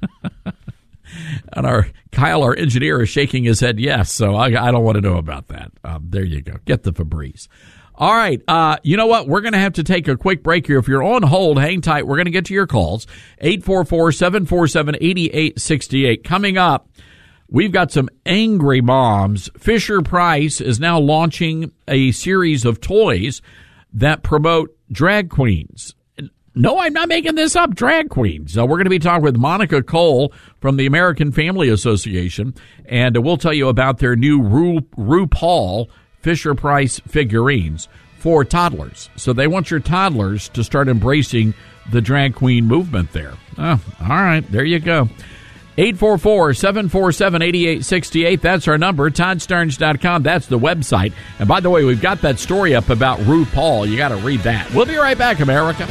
and our Kyle, our engineer, is shaking his head yes. So I, I don't want to know about that. Um, there you go. Get the Febreze. All right. Uh, you know what? We're going to have to take a quick break here. If you're on hold, hang tight. We're going to get to your calls. eight four four, seven four seven, eight eight six eight. Coming up, we've got some angry moms. Fisher-Price is now launching a series of toys that promote drag queens. No, I'm not making this up. Drag queens. So we're going to be talking with Monica Cole from the American Family Association, and we'll tell you about their new Ru- RuPaul Fisher-Price figurines for toddlers. So they want your toddlers to start embracing the drag queen movement there. Oh, all right. There you go. eight four four, seven four seven, eight eight six eight. That's our number. Todd Starnes dot com. That's the website. And by the way, we've got that story up about RuPaul. You got to read that. We'll be right back, America.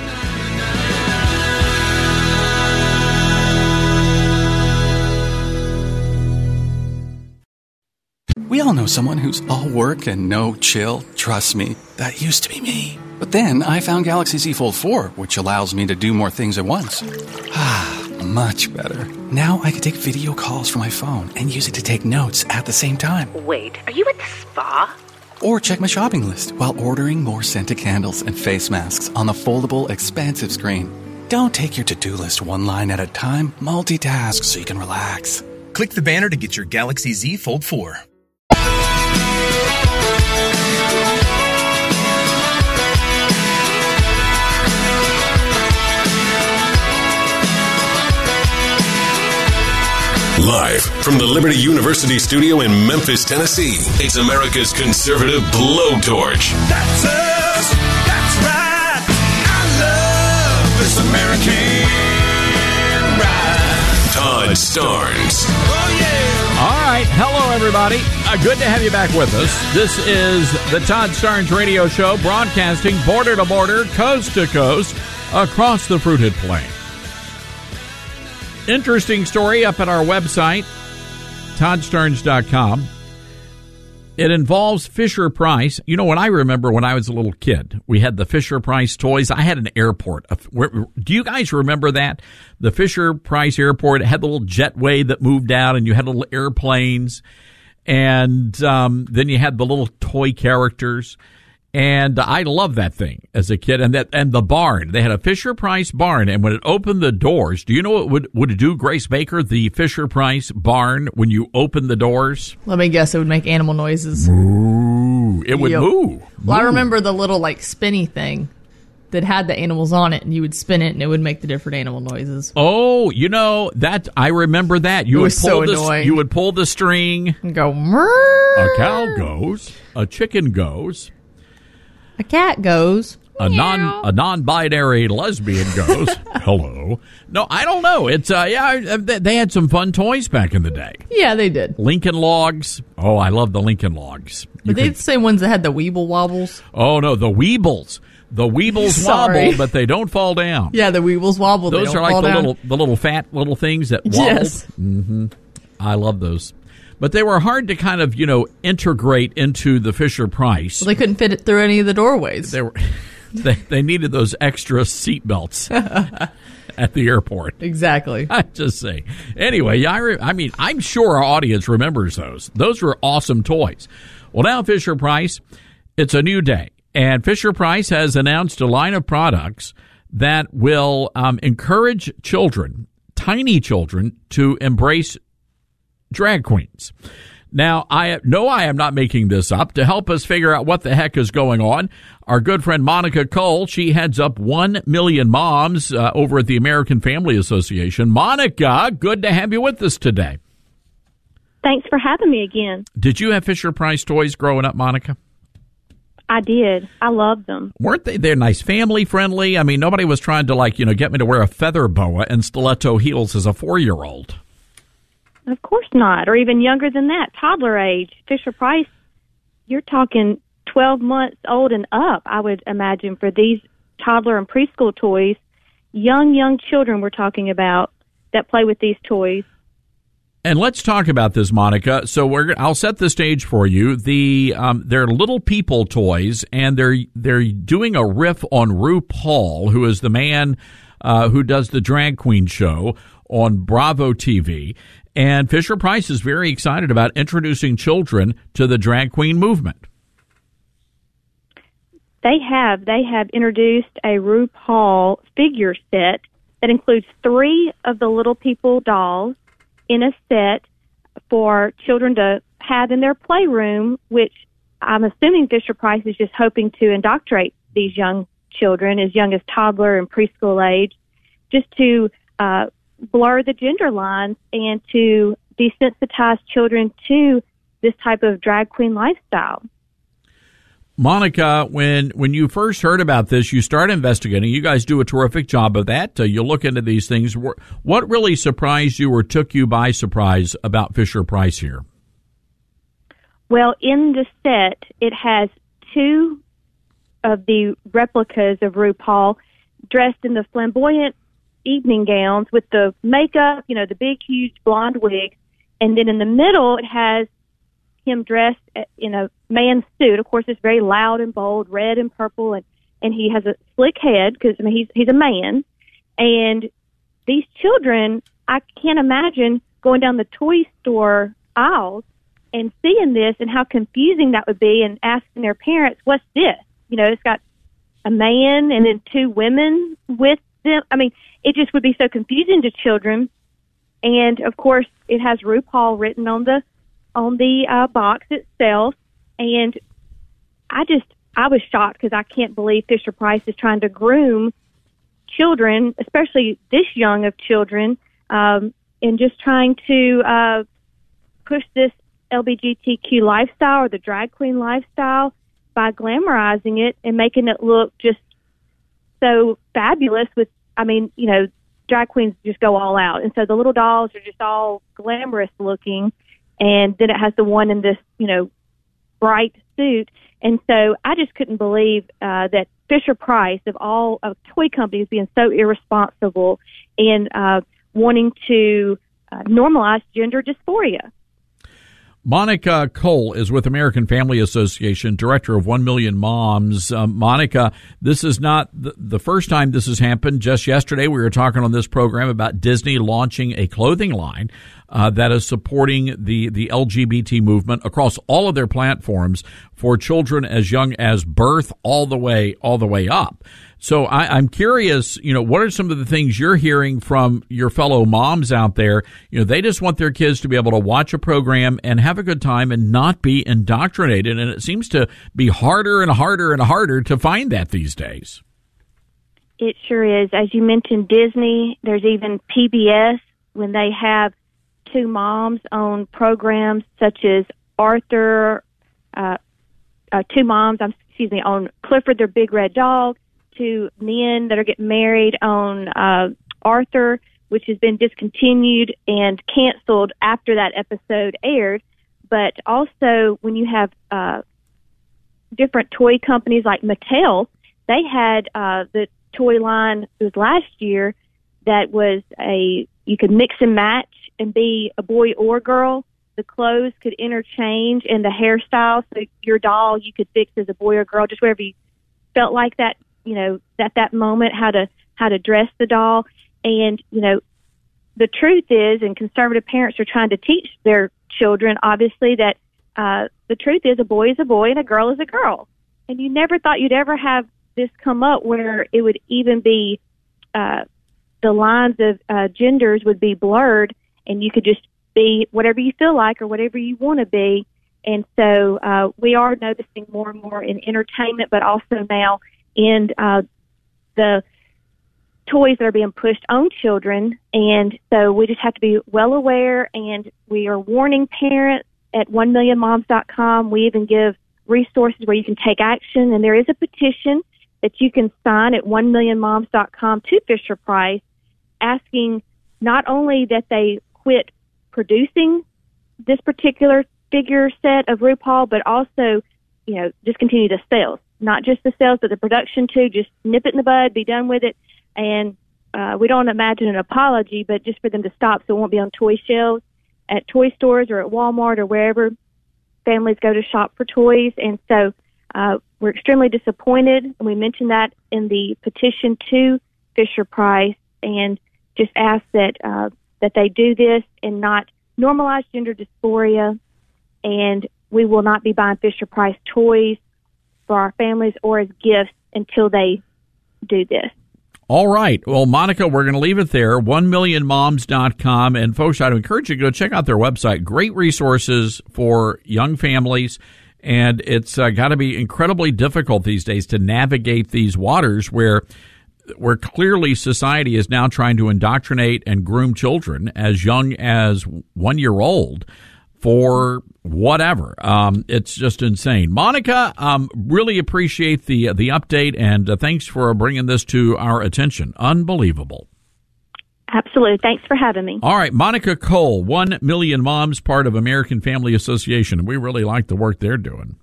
We all know someone who's all work and no chill. Trust me, that used to be me. But then I found Galaxy Z Fold four, which allows me to do more things at once. Ah, much better. Now I can take video calls from my phone and use it to take notes at the same time. Wait, are you at the spa? Or check my shopping list while ordering more scented candles and face masks on the foldable, expansive screen. Don't take your to-do list one line at a time. Multitask so you can relax. Click the banner to get your Galaxy Z Fold four. Live from the Liberty University studio in Memphis, Tennessee, it's America's conservative blowtorch. That's us. That's right. I love this American ride. Todd Starnes. Oh, yeah. All right. Hello, everybody. Uh, good to have you back with us. This is the Todd Starnes Radio Show, broadcasting border to border, coast to coast, across the fruited plain. Interesting story up at our website, Todd Starnes dot com. It involves Fisher-Price. You know, when I remember when I was a little kid, we had the Fisher-Price toys. I had an airport. Do you guys remember that? The Fisher-Price airport had the little jetway that moved out, and you had little airplanes. And um, then you had the little toy characters. And I loved that thing as a kid. And that and the barn. They had a Fisher-Price barn. And when it opened the doors, do you know what would, would it do, Grace Baker, the Fisher-Price barn, when you open the doors? Let me guess, it would make animal noises. Moo. It would Yep. moo. Well, I Moo. remember the little, like, spinny thing that had the animals on it, and you would spin it, and it would make the different animal noises. Oh, you know, that I remember that. You It would was pull so the, annoying. You would pull the string. And go, Murr! A cow goes. A chicken goes. A cat goes. a non a non-binary lesbian goes, hello. No, I don't know. It's uh, yeah, they had some fun toys back in the day. Yeah, they did. Lincoln Logs. Oh, I love the Lincoln Logs. You But they could- the same ones that had the Weeble Wobbles. oh no, the Weebles. The Weebles Sorry. wobble, but they don't fall down. Yeah, the Weebles Wobble. they Those don't are like fall the down. little the little fat little things that wobble. Yes. hmm I love those. But they were hard to kind of, you know, integrate into the Fisher Price. Well, they couldn't fit it through any of the doorways. They were they, they needed those extra seat belts at the airport. Exactly. I just say. Anyway, I, re- I mean, I'm sure our audience remembers those. Those were awesome toys. Well, now Fisher Price, it's a new day. And Fisher Price has announced a line of products that will um, encourage children, tiny children, to embrace drag queens. Now, I know I am not making this up. To help us figure out what the heck is going on, our good friend Monica Cole, she heads up one million Moms uh, over at the American Family Association. Monica, good to have you with us today. Thanks for having me again. Did you have Fisher Price toys growing up, Monica? I did. I loved them. Weren't they? They're nice, family friendly. I mean, nobody was trying to, like, you know, get me to wear a feather boa and stiletto heels as a four-year-old. Of course not, or even younger than that, toddler age. Fisher Price, you're talking twelve months old and up, I would imagine, for these toddler and preschool toys. Young, young children we're talking about that play with these toys. And let's talk about this, Monica. So we're I'll set the stage for you. The um, they're Little People toys, and they're they're doing a riff on RuPaul, who is the man uh, who does the drag queen show on Bravo T V. And Fisher Price is very excited about introducing children to the drag queen movement. They have. They have introduced a RuPaul figure set that includes three of the Little People dolls in a set for children to have in their playroom, which I'm assuming Fisher Price is just hoping to indoctrinate these young children, as young as toddler and preschool age, just to uh, blur the gender lines and to desensitize children to this type of drag queen lifestyle. Monica, when when you first heard about this, you start investigating. You guys do a terrific job of that. Uh, you look into these things. What really surprised you or took you by surprise about Fisher Price here? Well, in the set, it has two of the replicas of RuPaul dressed in the flamboyant evening gowns with the makeup, you know, the big, huge blonde wig. And then in the middle, it has him dressed in a man's suit. Of course, it's very loud and bold, red and purple, and, and he has a slick head because, I mean, he's he's a man. And these children, I can't imagine going down the toy store aisles and seeing this and how confusing that would be and asking their parents, what's this? You know, it's got a man and then two women with them. I mean, it just would be so confusing to children. And, of course, it has RuPaul written on the on the uh, box itself, and I just, I was shocked because I can't believe Fisher Price is trying to groom children, especially this young of children, um, and just trying to uh, push this L G B T Q lifestyle or the drag queen lifestyle by glamorizing it and making it look just so fabulous with, I mean, you know, drag queens just go all out. And so the little dolls are just all glamorous looking. And then it has the one in this, you know, bright suit. And so I just couldn't believe uh, that Fisher Price, of all of toy companies, being so irresponsible in uh, wanting to uh, normalize gender dysphoria. Monica Cole is with American Family Association, director of One Million Moms. Um, Monica, this is not the, the first time this has happened. Just yesterday, we were talking on this program about Disney launching a clothing line uh, that is supporting the, the L G B T movement across all of their platforms for children as young as birth all the way all the way up. So I, I'm curious, you know, what are some of the things you're hearing from your fellow moms out there? You know, they just want their kids to be able to watch a program and have a good time and not be indoctrinated. And it seems to be harder and harder and harder to find that these days. It sure is. As you mentioned, Disney, there's even P B S when they have two moms on programs such as Arthur, uh, uh, two moms, um, excuse me, on Clifford, their Big Red Dog. to men that are getting married on uh, Arthur, which has been discontinued and canceled after that episode aired. But also when you have uh, different toy companies like Mattel, they had uh, the toy line, it was last year, that was a, you could mix and match and be a boy or girl. The clothes could interchange and the hairstyle, so your doll you could fix as a boy or girl, just wherever you felt like that, you know, at that moment, how to how to dress the doll. And, you know, the truth is, and conservative parents are trying to teach their children, obviously, that uh, the truth is a boy is a boy and a girl is a girl. And you never thought you'd ever have this come up where it would even be uh, the lines of uh, genders would be blurred and you could just be whatever you feel like or whatever you want to be. And so uh, we are noticing more and more in entertainment, but also now in uh, the toys that are being pushed on children. And so we just have to be well aware, and we are warning parents at one million moms dot com. We even give resources where you can take action, and there is a petition that you can sign at one million moms dot com to Fisher-Price, asking not only that they quit producing this particular figure set of RuPaul, but also, you know, discontinue the sales. Not just the sales, but the production too. Just nip it in the bud, be done with it. And uh, we don't imagine an apology, but just for them to stop so it won't be on toy shelves at toy stores or at Walmart or wherever families go to shop for toys. And so uh, we're extremely disappointed, and we mentioned that in the petition to Fisher-Price, and just ask that uh, that they do this and not normalize gender dysphoria. And we will not be buying Fisher-Price toys for our families or as gifts until they do this. All right. Well, Monica, we're going to leave it there. one million moms dot com. And folks, I'd encourage you to go check out their website. Great resources for young families. And it's uh, got to be incredibly difficult these days to navigate these waters where where clearly society is now trying to indoctrinate and groom children as young as one year old for whatever. Um, it's just insane. Monica, um, really appreciate the the update, and uh, thanks for bringing this to our attention. Unbelievable. Absolutely. Thanks for having me. All right, Monica Cole, one million moms, part of American Family Association. We really like the work they're doing.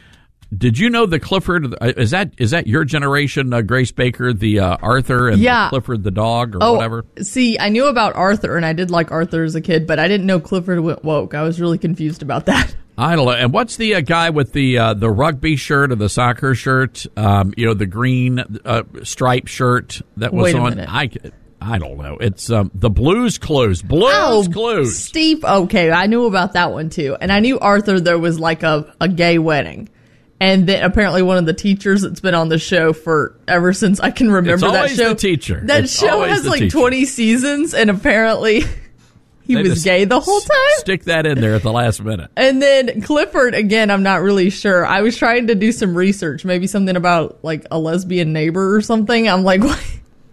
Did you know the Clifford, is that is that your generation, uh, Grace Baker, the uh, Arthur and yeah. the Clifford the dog or oh, whatever? See, I knew about Arthur, and I did like Arthur as a kid, but I didn't know Clifford went woke. I was really confused about that. I don't know. And what's the uh, guy with the uh, the rugby shirt or the soccer shirt, um, you know, the green uh, striped shirt that was Wait a on? minute. I, I don't know. It's um, the Blues Clues. Blues oh, Clues. Steve, okay, I knew about that one too. And I knew Arthur, there was like a, a gay wedding. And then apparently one of the teachers that's been on the show for ever since I can remember it's that always show. The teacher. That it's show has like teacher. twenty seasons, and apparently he they was gay the whole time. Stick that in there at the last minute. And then Clifford, again, I'm not really sure. I was trying to do some research, maybe something about like a lesbian neighbor or something. I'm like, what?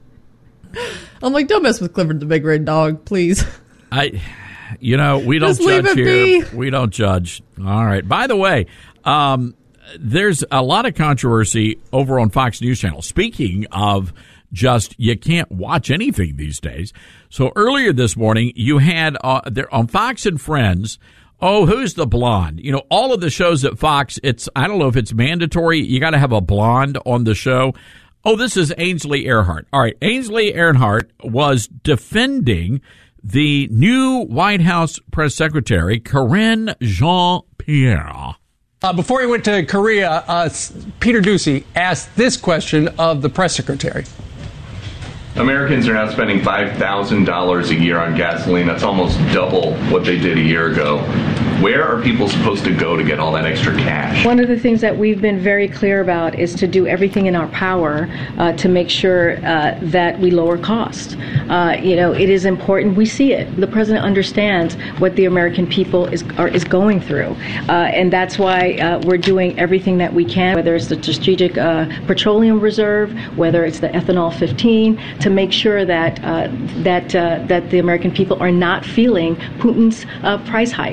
I'm like, don't mess with Clifford the Big Red Dog, please. I, you know, we don't Just leave judge it here. be. We don't judge. All right. By the way, um, there's a lot of controversy over on Fox News Channel. Speaking of just, you can't watch anything these days. So earlier this morning, you had uh, there on Fox and Friends, oh, who's the blonde? You know, all of the shows at Fox, it's, I don't know if it's mandatory. You got to have a blonde on the show. Oh, this is Ainsley Earhardt. All right. Ainsley Earhardt was defending the new White House press secretary, Karine Jean-Pierre. Uh, before he went to Korea, uh, Peter Doocy asked this question of the press secretary. Americans are now spending five thousand dollars a year on gasoline. That's almost double what they did a year ago. Where are people supposed to go to get all that extra cash? One of the things that we've been very clear about is to do everything in our power uh, to make sure uh, that we lower costs. Uh, you know, it is important. We see it. The president understands what the American people is are, is going through, uh, and that's why uh, we're doing everything that we can, whether it's the Strategic uh, Petroleum Reserve, whether it's the ethanol fifteen, to make sure that uh, that uh, that the American people are not feeling Putin's uh, price hike. This is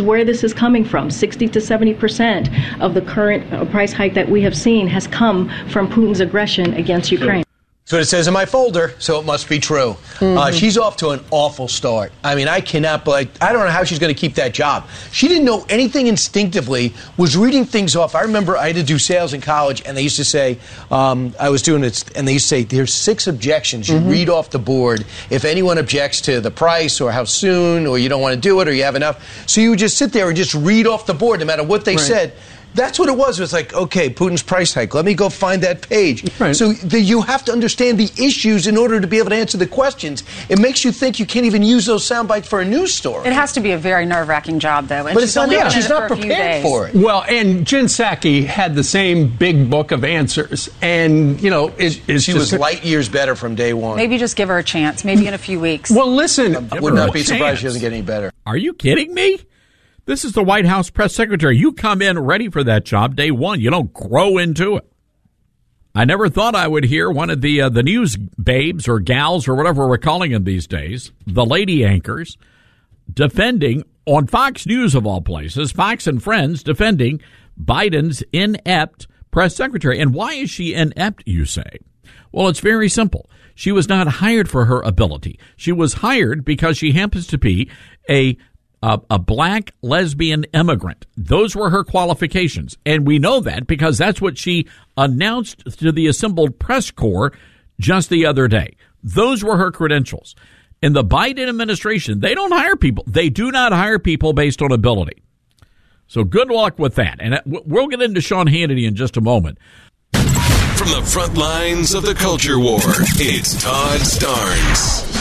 is where this is coming from. sixty to seventy percent of the current uh, price hike that we have seen has come from Putin's aggression against Ukraine. That's what it says in my folder, so it must be true. Mm-hmm. Uh, she's off to an awful start. I mean, I cannot, like, I don't know how she's going to keep that job. She didn't know anything instinctively, was reading things off. I remember I had to do sales in college, and they used to say, um, I was doing it, and they used to say, there's six objections. You mm-hmm. read off the board. If anyone objects to the price or how soon, or you don't want to do it, or you have enough. So you would just sit there and just read off the board, no matter what they right. said. That's what it was. It was like, okay, Putin's price hike. Let me go find that page. Right. So the, you have to understand the issues in order to be able to answer the questions. It makes you think you can't even use those sound bites for a news story. It has to be a very nerve-wracking job, though. And but she's it's not only there. been She's in it not for a few prepared days. for it. Well, and Jen Psaki had the same big book of answers. And, you know, it, it's she just was light years better from day one. Maybe just give her a chance. Maybe in a few weeks. Well, listen. I would not be surprised she doesn't get any better. Are you kidding me? This is the White House press secretary. You come in ready for that job day one. You don't grow into it. I never thought I would hear one of the uh, the news babes or gals or whatever we're calling them these days, the lady anchors, defending on Fox News of all places, Fox and Friends defending Biden's inept press secretary. And why is she inept, you say? Well, it's very simple. She was not hired for her ability. She was hired because she happens to be a A, a black lesbian immigrant. Those were her qualifications. And we know that because that's what she announced to the assembled press corps just the other day. Those were her credentials. In the Biden administration, they don't hire people. They do not hire people based on ability. So good luck with that. And we'll get into Sean Hannity in just a moment. From the front lines of the culture war, it's Todd Starnes.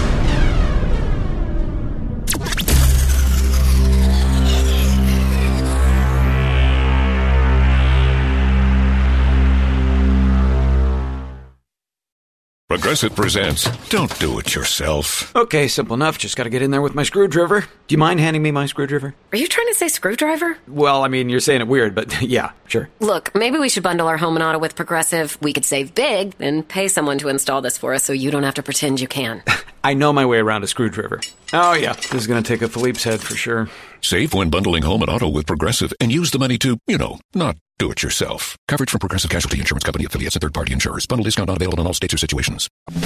Progressive presents Don't Do It Yourself. Okay, simple enough. Just got to get in there with my screwdriver. Do you mind handing me my screwdriver? Are you trying to say screwdriver? Well, I mean, you're saying it weird, but yeah, sure. Look, maybe we should bundle our home and auto with Progressive. We could save big and pay someone to install this for us so you don't have to pretend you can. I know my way around a screwdriver. Oh, yeah. This is going to take a Philippe's head for sure. Save when bundling home and auto with Progressive and use the money to, you know, not do it yourself. Coverage from Progressive Casualty Insurance Company, affiliates, and third-party insurers. Bundle discount not available in all states or situations.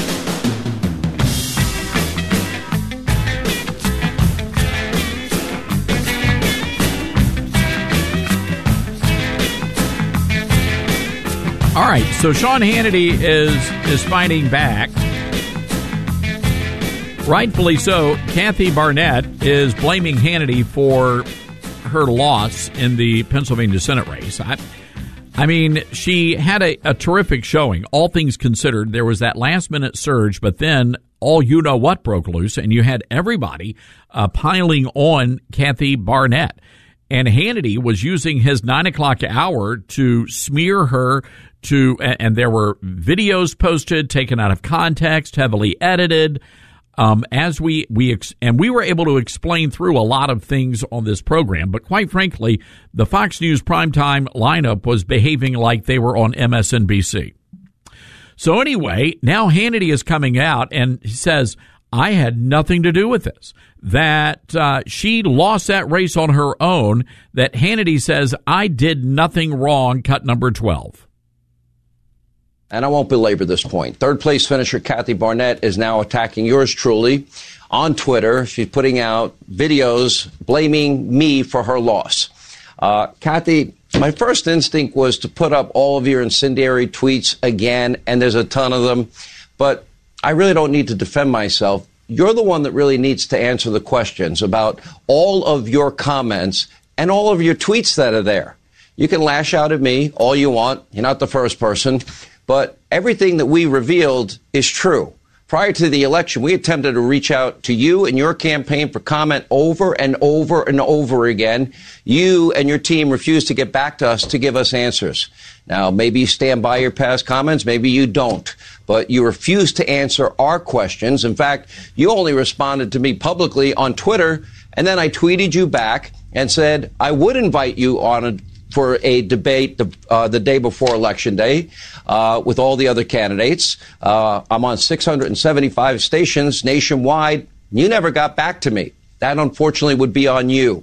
All right, so Sean Hannity is is fighting back. Rightfully so. Kathy Barnett is blaming Hannity for her loss in the Pennsylvania Senate race. I, I mean, she had a, a terrific showing, all things considered. There was that last-minute surge, but then all you-know-what broke loose, and you had everybody uh, piling on Kathy Barnett. And Hannity was using his nine o'clock hour to smear her, to, and there were videos posted, taken out of context, heavily edited. Um, as we, we, ex- and we were able to explain through a lot of things on this program, but quite frankly, the Fox News primetime lineup was behaving like they were on M S N B C. So anyway, now Hannity is coming out and he says, I had nothing to do with this, that uh, she lost that race on her own, that Hannity says, I did nothing wrong, cut number twelve. And I won't belabor this point. Third place finisher Kathy Barnett is now attacking yours truly on Twitter. She's putting out videos blaming me for her loss. Uh, Kathy, my first instinct was to put up all of your incendiary tweets again, and there's a ton of them. But I really don't need to defend myself. You're the one that really needs to answer the questions about all of your comments and all of your tweets that are there. You can lash out at me all you want. You're not the first person. But everything that we revealed is true. Prior to the election, we attempted to reach out to you and your campaign for comment over and over and over again. You and your team refused to get back to us to give us answers. Now, maybe you stand by your past comments, maybe you don't. But you refused to answer our questions. In fact, you only responded to me publicly on Twitter, and then I tweeted you back and said I would invite you on a for a debate the, uh, the day before Election Day uh, with all the other candidates. Uh, I'm on six hundred seventy-five stations nationwide. You never got back to me. That, unfortunately, would be on you.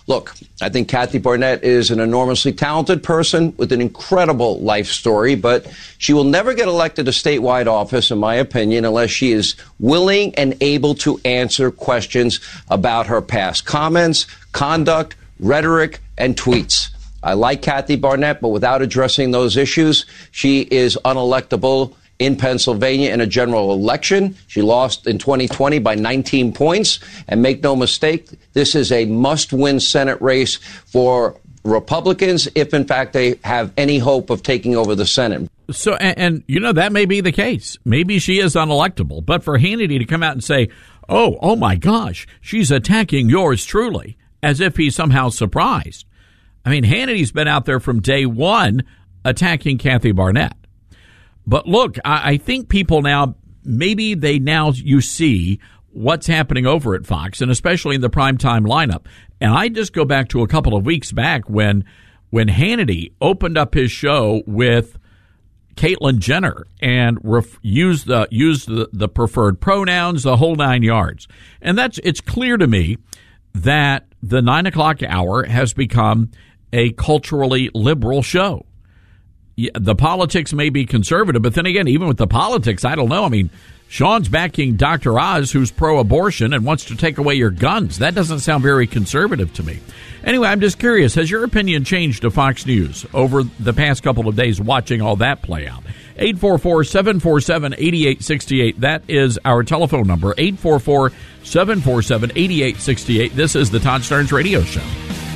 Look, I think Kathy Barnett is an enormously talented person with an incredible life story, but she will never get elected to statewide office, in my opinion, unless she is willing and able to answer questions about her past comments, conduct, rhetoric, and tweets. I like Kathy Barnett, but without addressing those issues, she is unelectable in Pennsylvania in a general election. She lost in twenty twenty by nineteen points. And make no mistake, this is a must-win Senate race for Republicans if, in fact, they have any hope of taking over the Senate. So, and, and you know, that may be the case. Maybe she is unelectable. But for Hannity to come out and say, oh, oh my gosh, she's attacking yours truly, as if he's somehow surprised. I mean, Hannity's been out there from day one attacking Kathy Barnett. But look, I, I think people now, maybe they now, you see what's happening over at Fox, and especially in the primetime lineup. And I just go back to a couple of weeks back when, when Hannity opened up his show with Caitlyn Jenner and ref, used the, used the, the preferred pronouns, the whole nine yards. And that's, it's clear to me that the nine o'clock hour has become a culturally liberal show. The politics may be conservative, but then again, even with the politics, I don't know. I mean, Sean's backing Doctor Oz, who's pro-abortion and wants to take away your guns. That doesn't sound very conservative to me. Anyway, I'm just curious, has your opinion changed to Fox News over the past couple of days watching all that play out? eight four four, seven four seven, eight eight six eight. That is our telephone number, eight four four, seven four seven, eight eight six eight. This is the Todd Starnes Radio Show.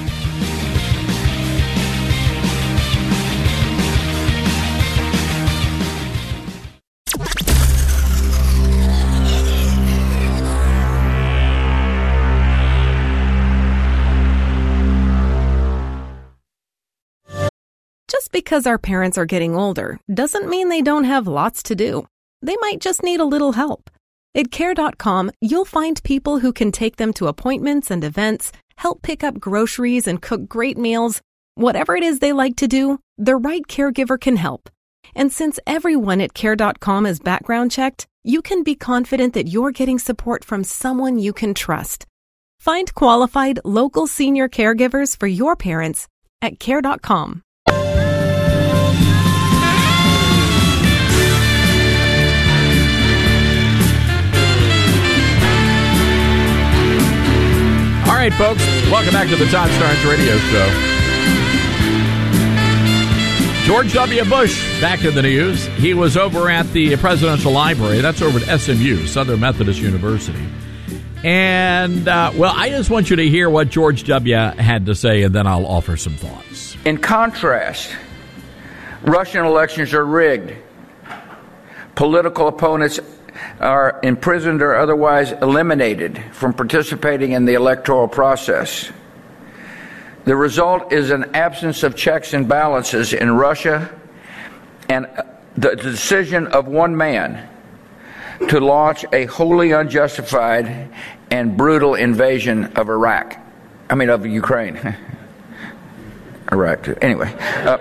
Just because our parents are getting older doesn't mean they don't have lots to do. They might just need a little help. At care dot com, you'll find people who can take them to appointments and events, help pick up groceries and cook great meals. Whatever it is they like to do, the right caregiver can help. And since everyone at care dot com is background checked, you can be confident that you're getting support from someone you can trust. Find qualified local senior caregivers for your parents at care dot com. All right, folks, welcome back to the Todd Starnes Radio Show. George W. Bush back in the news. He was over at the Presidential Library. That's over at S M U, Southern Methodist University. And, uh, well, I just want you to hear what George W. had to say, and then I'll offer some thoughts. In contrast, Russian elections are rigged. Political opponents are imprisoned or otherwise eliminated from participating in the electoral process. The result is an absence of checks and balances in Russia and the decision of one man to launch a wholly unjustified and brutal invasion of Iraq. I mean, of Ukraine. Iraq, too. Anyway. Uh,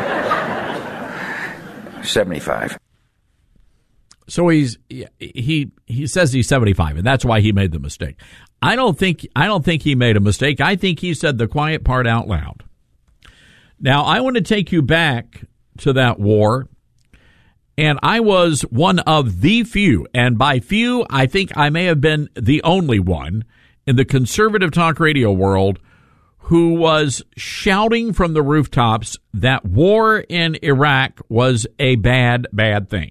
seventy-five. So he's he he says he's seventy-five, and that's why he made the mistake. I don't think I don't think he made a mistake. I think he said the quiet part out loud. Now, I want to take you back to that war, and I was one of the few, and by few, I think I may have been the only one in the conservative talk radio world who was shouting from the rooftops that war in Iraq was a bad, bad thing.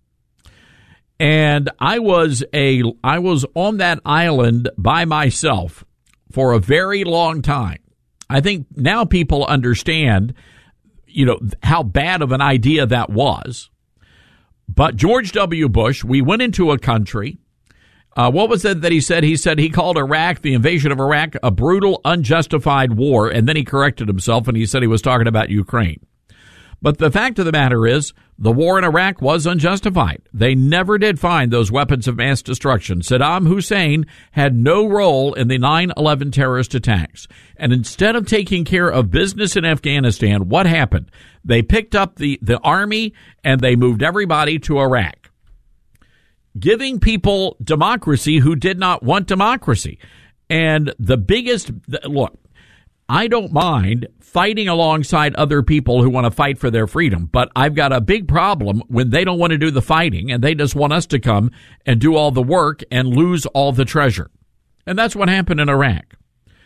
And I was a I was on that island by myself for a very long time. I think now people understand, you know, how bad of an idea that was. But George W. Bush, we went into a country. Uh, what was it that he said? He said he called Iraq, the invasion of Iraq, a brutal, unjustified war. And then he corrected himself and he said he was talking about Ukraine. But the fact of the matter is, the war in Iraq was unjustified. They never did find those weapons of mass destruction. Saddam Hussein had no role in the nine eleven terrorist attacks. And instead of taking care of business in Afghanistan, what happened? They picked up the, the army and they moved everybody to Iraq, giving people democracy who did not want democracy. And the biggest, look, I don't mind fighting alongside other people who want to fight for their freedom, but I've got a big problem when they don't want to do the fighting and they just want us to come and do all the work and lose all the treasure. And that's what happened in Iraq.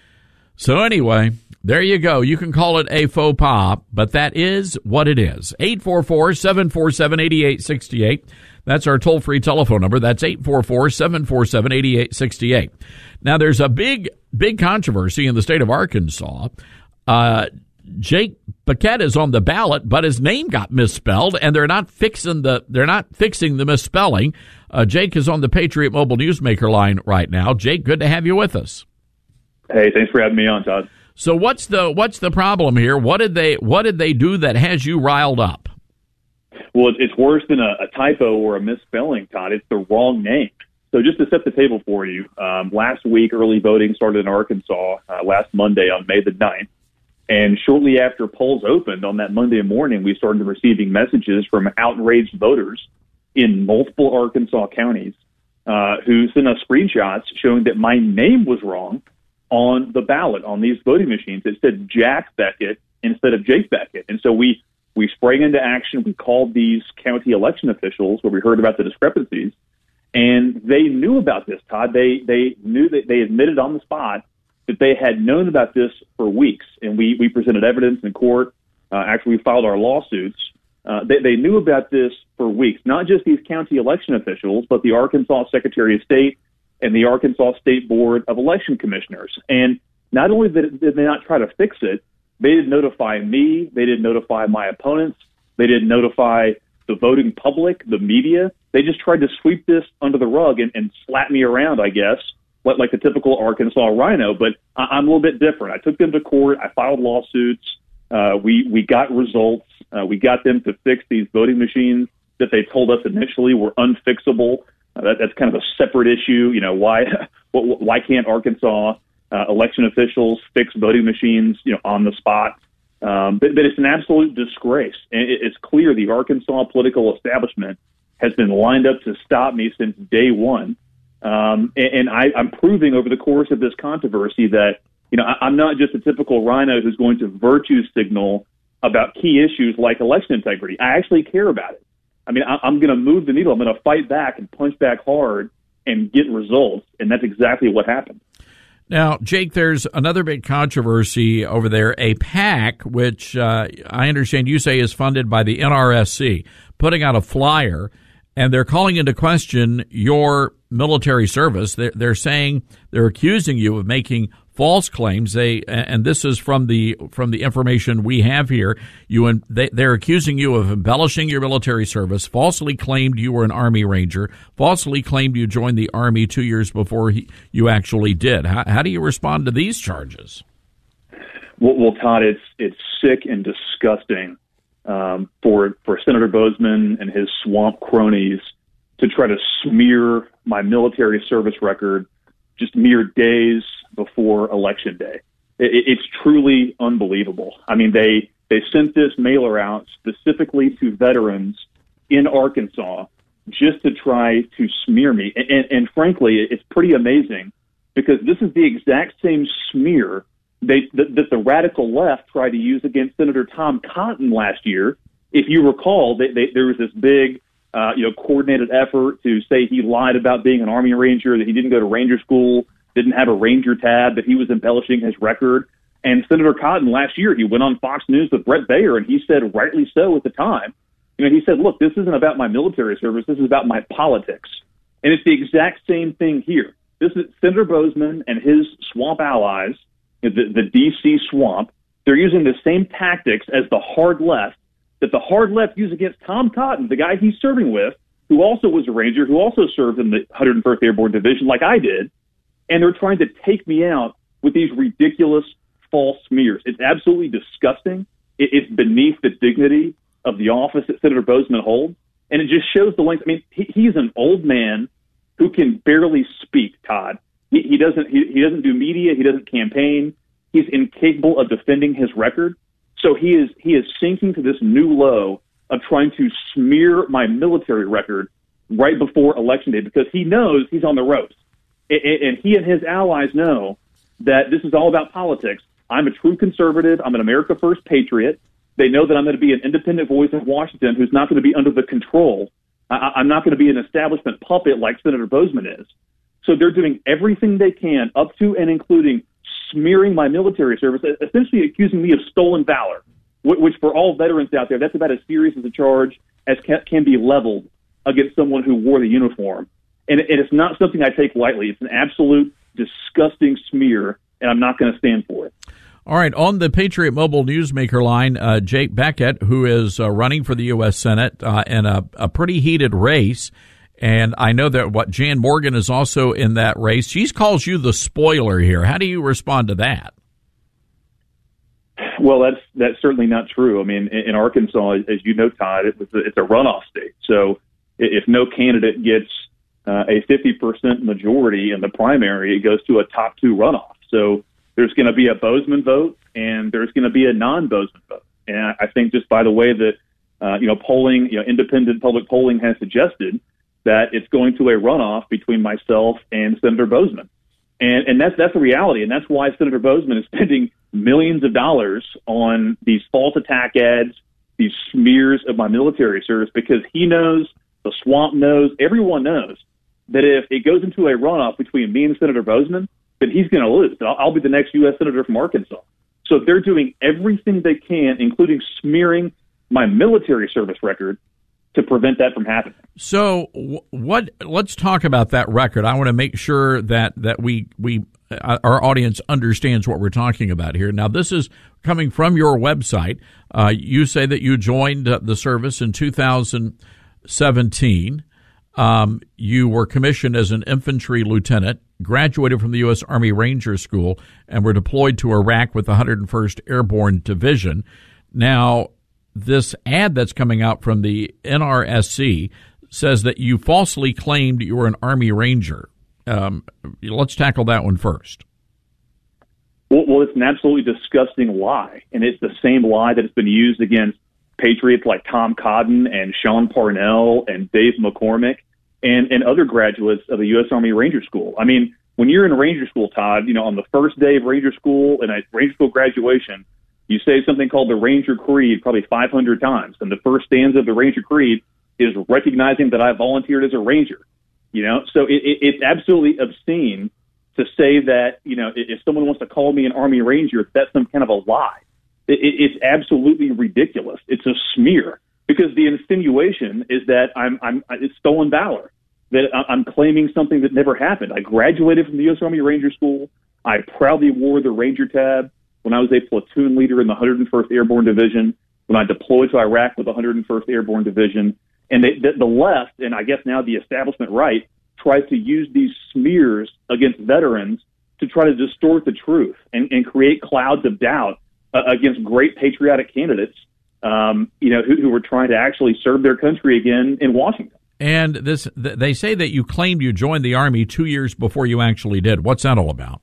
So anyway, there you go. You can call it a faux pas, but that is what it is. eight four four, seven four seven, eight eight six eight. That's our toll-free telephone number. That's eight four four, seven four seven, eight eight six eight. Now, there's a big, big controversy in the state of Arkansas. Uh, Jake Paquette is on the ballot, but his name got misspelled, and they're not fixing the they're not fixing the misspelling. Uh, Jake is on the Patriot Mobile Newsmaker line right now. Jake, good to have you with us. Hey, thanks for having me on, Todd. So, what's the what's the problem here? What did they what did they do that has you riled up? Well, it's worse than a, a typo or a misspelling, Todd. It's the wrong name. So just to set the table for you, um, last week early voting started in Arkansas uh, last Monday on May the ninth. And shortly after polls opened on that Monday morning, we started receiving messages from outraged voters in multiple Arkansas counties uh, who sent us screenshots showing that my name was wrong on the ballot on these voting machines. It said Jack Beckett instead of Jake Beckett. And so we We sprang into action. We called these county election officials where we heard about the discrepancies, and they knew about this, Todd. They they knew that they admitted on the spot that they had known about this for weeks, and we, we presented evidence in court. Uh, after we filed our lawsuits, uh, they, they knew about this for weeks, not just these county election officials, but the Arkansas Secretary of State and the Arkansas State Board of Election Commissioners. And not only did, did they not try to fix it, they didn't notify me. They didn't notify my opponents. They didn't notify the voting public, the media. They just tried to sweep this under the rug and, and slap me around, I guess, like, like the typical Arkansas rhino. But I, I'm a little bit different. I took them to court. I filed lawsuits. Uh, we, we got results. Uh, we got them to fix these voting machines that they told us initially were unfixable. Uh, that, that's kind of a separate issue. You know, why, why can't Arkansas Uh, election officials fix voting machines, you know, on the spot. Um, but, but it's an absolute disgrace. And it, it's clear the Arkansas political establishment has been lined up to stop me since day one. Um, and and I, I'm proving over the course of this controversy that, you know, I, I'm not just a typical rhino who's going to virtue signal about key issues like election integrity. I actually care about it. I mean, I, I'm going to move the needle. I'm going to fight back and punch back hard and get results. And that's exactly what happened. Now, Jake, there's another big controversy over there. A PAC, which uh, I understand you say is funded by the N R S C, putting out a flyer, and they're calling into question your military service. They're, they're saying they're accusing you of making false claims. They and this is from the from the information we have here. You and they, they're accusing you of embellishing your military service. Falsely claimed you were an Army Ranger. Falsely claimed you joined the Army two years before he, you actually did. How, how do you respond to these charges? Well, well Todd, it's it's sick and disgusting um, for for Senator Bozeman and his swamp cronies to try to smear my military service record just mere days before Election Day. It, it's truly unbelievable. I mean, they, they sent this mailer out specifically to veterans in Arkansas just to try to smear me. And, and, and frankly, it's pretty amazing because this is the exact same smear they, that, that the radical left tried to use against Senator Tom Cotton last year. If you recall, they, they, there was this big Uh, you know, coordinated effort to say he lied about being an Army Ranger, that he didn't go to Ranger school, didn't have a Ranger tab, that he was embellishing his record. And Senator Cotton last year, he went on Fox News with Brett Baer, and he said, rightly so at the time, you know, he said, look, this isn't about my military service, this is about my politics. And it's the exact same thing here. This is Senator Bozeman and his swamp allies, the, the D C swamp. They're using the same tactics as the hard left that the hard left used against Tom Cotton, the guy he's serving with, who also was a Ranger, who also served in the one hundred first Airborne Division like I did. And they're trying to take me out with these ridiculous false smears. It's absolutely disgusting. It, it's beneath the dignity of the office that Senator Bozeman holds. And it just shows the length. I mean, he, he's an old man who can barely speak, Todd. He, he doesn't he, he doesn't do media. He doesn't campaign. He's incapable of defending his record. So he is he is sinking to this new low of trying to smear my military record right before Election Day because he knows he's on the ropes. And he and his allies know that this is all about politics. I'm a true conservative. I'm an America First patriot. They know that I'm going to be an independent voice in Washington who's not going to be under the control. I, I'm not going to be an establishment puppet like Senator Bozeman is. So they're doing everything they can, up to and including smearing my military service, essentially accusing me of stolen valor, which for all veterans out there, that's about as serious as a charge as can be leveled against someone who wore the uniform. And it's not something I take lightly. It's an absolute disgusting smear, and I'm not going to stand for it. All right, on the Patriot Mobile Newsmaker line, uh, Jake Beckett, who is uh, running for the U S Senate uh, in a, a pretty heated race, and I know that what Jan Morgan is also in that race. She calls you the spoiler here. How do you respond to that? Well, that's that's certainly not true. I mean, in, in Arkansas, as you know, Todd, it was a, it's a runoff state. So if no candidate gets uh, a fifty percent majority in the primary, it goes to a top two runoff. So there's going to be a Bozeman vote, and there's going to be a non-Bozeman vote. And I, I think just by the way that, uh, you know, polling, you know, independent public polling has suggested that it's going to a runoff between myself and Senator Bozeman. And, and that's, that's the reality. And that's why Senator Bozeman is spending millions of dollars on these false attack ads, these smears of my military service, because he knows, the swamp knows, everyone knows that if it goes into a runoff between me and Senator Bozeman, then he's going to lose. I'll, I'll be the next U S Senator from Arkansas. So they're doing everything they can, including smearing my military service record, to prevent that from happening. So what? Let's talk about that record. I want to make sure that that we we uh, our audience understands what we're talking about here. Now, this is coming from your website. Uh, you say that you joined uh, the service in two thousand seventeen. Um, you were commissioned as an infantry lieutenant, graduated from the U S Army Ranger School, and were deployed to Iraq with the one hundred first Airborne Division. Now, this ad that's coming out from the N R S C says that you falsely claimed you were an Army Ranger. Um, let's tackle that one first. Well, well, it's an absolutely disgusting lie, and it's the same lie that has been used against patriots like Tom Cotton and Sean Parnell and Dave McCormick and, and other graduates of the U S Army Ranger School. I mean, when you're in Ranger School, Todd, you know, on the first day of Ranger School and at Ranger School graduation, you say something called the Ranger Creed probably five hundred times. And the first stanza of the Ranger Creed is recognizing that I volunteered as a Ranger. You know, so it, it, it's absolutely obscene to say that, you know, if someone wants to call me an Army Ranger, that's some kind of a lie. It, it, it's absolutely ridiculous. It's a smear, because the insinuation is that I'm, I'm it's stolen valor, that I'm claiming something that never happened. I graduated from the U S Army Ranger School. I proudly wore the Ranger tab when I was a platoon leader in the one hundred first Airborne Division, when I deployed to Iraq with the one hundred first Airborne Division. And they, the, the left, and I guess now the establishment right, tries to use these smears against veterans to try to distort the truth and, and create clouds of doubt uh, against great patriotic candidates, um, you know, who, who were trying to actually serve their country again in Washington. And this, they say that you claimed you joined the Army two years before you actually did. What's that all about?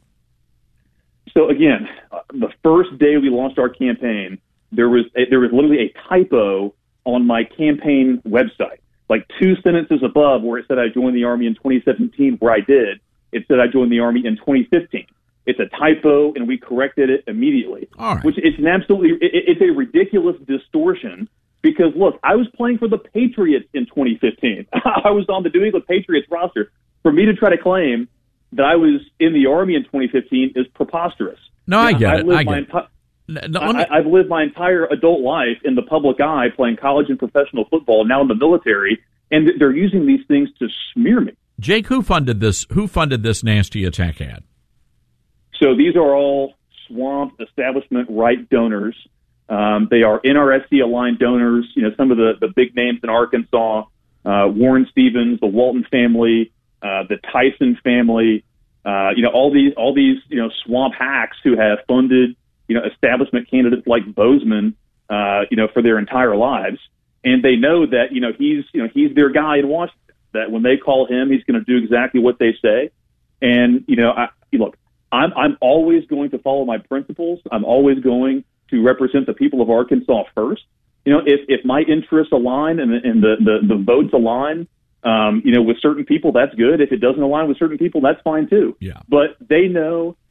So again, uh, the first day we launched our campaign, there was a, there was literally a typo on my campaign website, like two sentences above where it said I joined the Army in twenty seventeen, where I did. It said I joined the Army in twenty fifteen. It's a typo, and we corrected it immediately. All right. Which it's an absolutely it, it's a ridiculous distortion. Because look, I was playing for the Patriots in twenty fifteen. I was on the New England Patriots roster. For me to try to claim that I was in the Army in twenty fifteen is preposterous. No, I get I it. lived I my get enti- it. No, me... I, I've lived my entire adult life in the public eye, playing college and professional football, now in the military, and they're using these things to smear me. Jake, who funded this? Who funded this nasty attack ad? So these are all swamp establishment right donors. Um, they are N R S C aligned donors. You know, some of the, the big names in Arkansas: uh, Warren Stevens, the Walton family, uh, the Tyson family. Uh, you know, all these all these you know swamp hacks who have funded you know establishment candidates like Bozeman, uh, you know, for their entire lives, and they know that you know he's you know he's their guy in Washington. That when they call him, he's going to do exactly what they say. And you know, I, look, I'm I'm always going to follow my principles. I'm always going to represent the people of Arkansas first. You know, if if my interests align and, and the, the the votes align, um, you know, with certain people, that's good. If it doesn't align with certain people, that's fine too. Yeah. But they know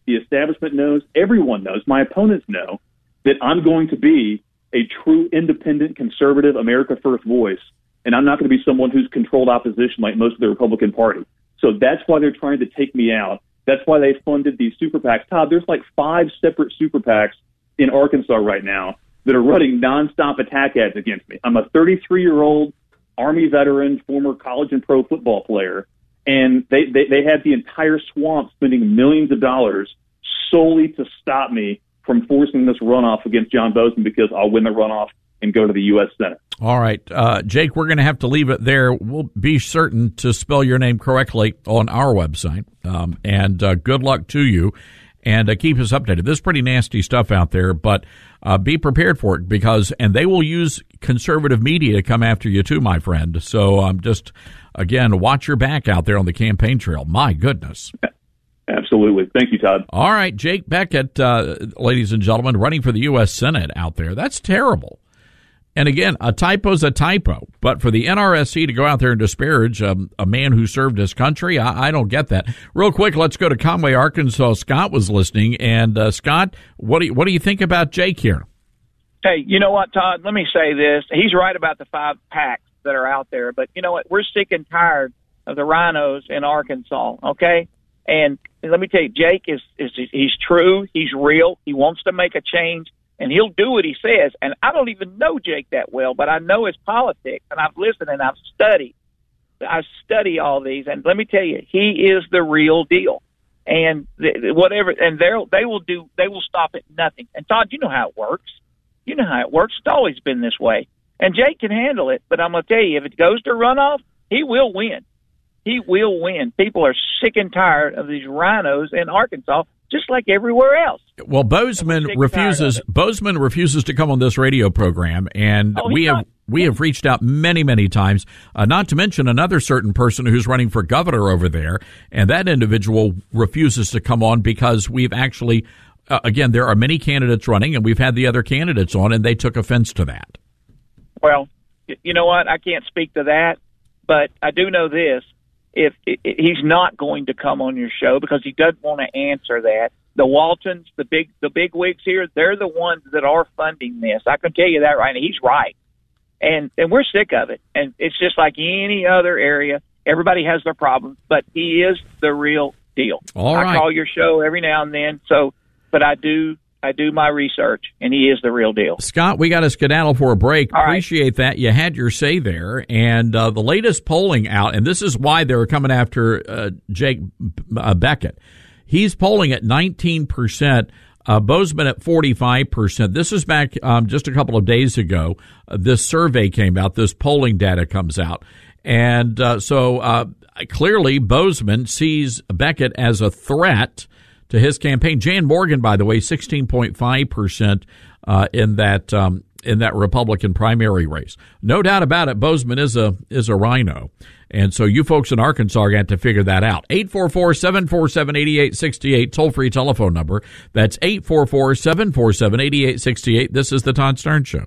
the establishment knows, everyone knows, my opponents know that I'm going to be a true independent, conservative, America First voice, and I'm not going to be someone who's controlled opposition like most of the Republican Party. So that's why they're trying to take me out. That's why they funded these super PACs. Todd, there's like five separate super PACs in Arkansas right now that are running nonstop attack ads against me. I'm a thirty-three-year-old Army veteran, former college and pro football player, and they, they, they have the entire swamp spending millions of dollars solely to stop me from forcing this runoff against John Bozeman because I'll win the runoff and go to the U S Senate. All right, uh, Jake, we're going to have to leave it there. We'll be certain to spell your name correctly on our website, um, and uh, good luck to you, and uh, keep us updated. There's pretty nasty stuff out there, but uh, be prepared for it because, and they will use conservative media to come after you too, my friend. So um, just, again, watch your back out there on the campaign trail. My goodness. Absolutely. Thank you, Todd. All right, Jake Beckett, uh, ladies and gentlemen, running for the U S Senate out there. That's terrible. And again, a typo's a typo, but for the N R S C to go out there and disparage um, a man who served his country, I, I don't get that. Real quick, let's go to Conway, Arkansas. Scott was listening, and uh, Scott, what do you, what do you think about Jake here? Hey, you know what, Todd? Let me say this. He's right about the five PACs that are out there, but you know what? We're sick and tired of the rhinos in Arkansas, okay? And let me tell you, Jake is, is he's true, he's real, he wants to make a change. And he'll do what he says. And I don't even know Jake that well, but I know his politics, and I've listened and I've studied. I study all these, and let me tell you, he is the real deal. And th- whatever, and they they will do, they will stop at nothing. And Todd, you know how it works. You know how it works. It's always been this way. And Jake can handle it, but I'm going to tell you, if it goes to runoff, he will win. He will win. People are sick and tired of these rhinos in Arkansas, just like everywhere else. Well, Bozeman refuses. Bozeman refuses to come on this radio program, and oh, we have not. we have reached out many, many times. Uh, not to mention another certain person who's running for governor over there, and that individual refuses to come on because we've actually, uh, again, there are many candidates running, and we've had the other candidates on, and they took offense to that. Well, you know what? I can't speak to that, but I do know this. If, if he's not going to come on your show because he doesn't want to answer that. The Waltons, the big the big wigs here, they're the ones that are funding this. I can tell you that right now. He's right. And and we're sick of it. And it's just like any other area. Everybody has their problems, but he is the real deal. All I right. call your show every now and then, so but I do I do my research, and he is the real deal. Scott, we got to skedaddle for a break. All Appreciate right. that. You had your say there. And uh, the latest polling out, and this is why they were coming after uh, Jake uh, Beckett. He's polling at nineteen percent, uh, Bozeman at forty-five percent. This is back um, just a couple of days ago. Uh, this survey came out. This polling data comes out. And uh, so uh, clearly Bozeman sees Beckett as a threat to his campaign. Jan Morgan, by the way, sixteen point five percent uh, in that um, in that Republican primary race. No doubt about it, Bozeman is a is a rhino. And so you folks in Arkansas are going to have to figure that out. eight four four, seven four seven, eight eight six eight, toll-free telephone number. That's eight four four, seven four seven, eight eight six eight. This is the Todd Starnes Show.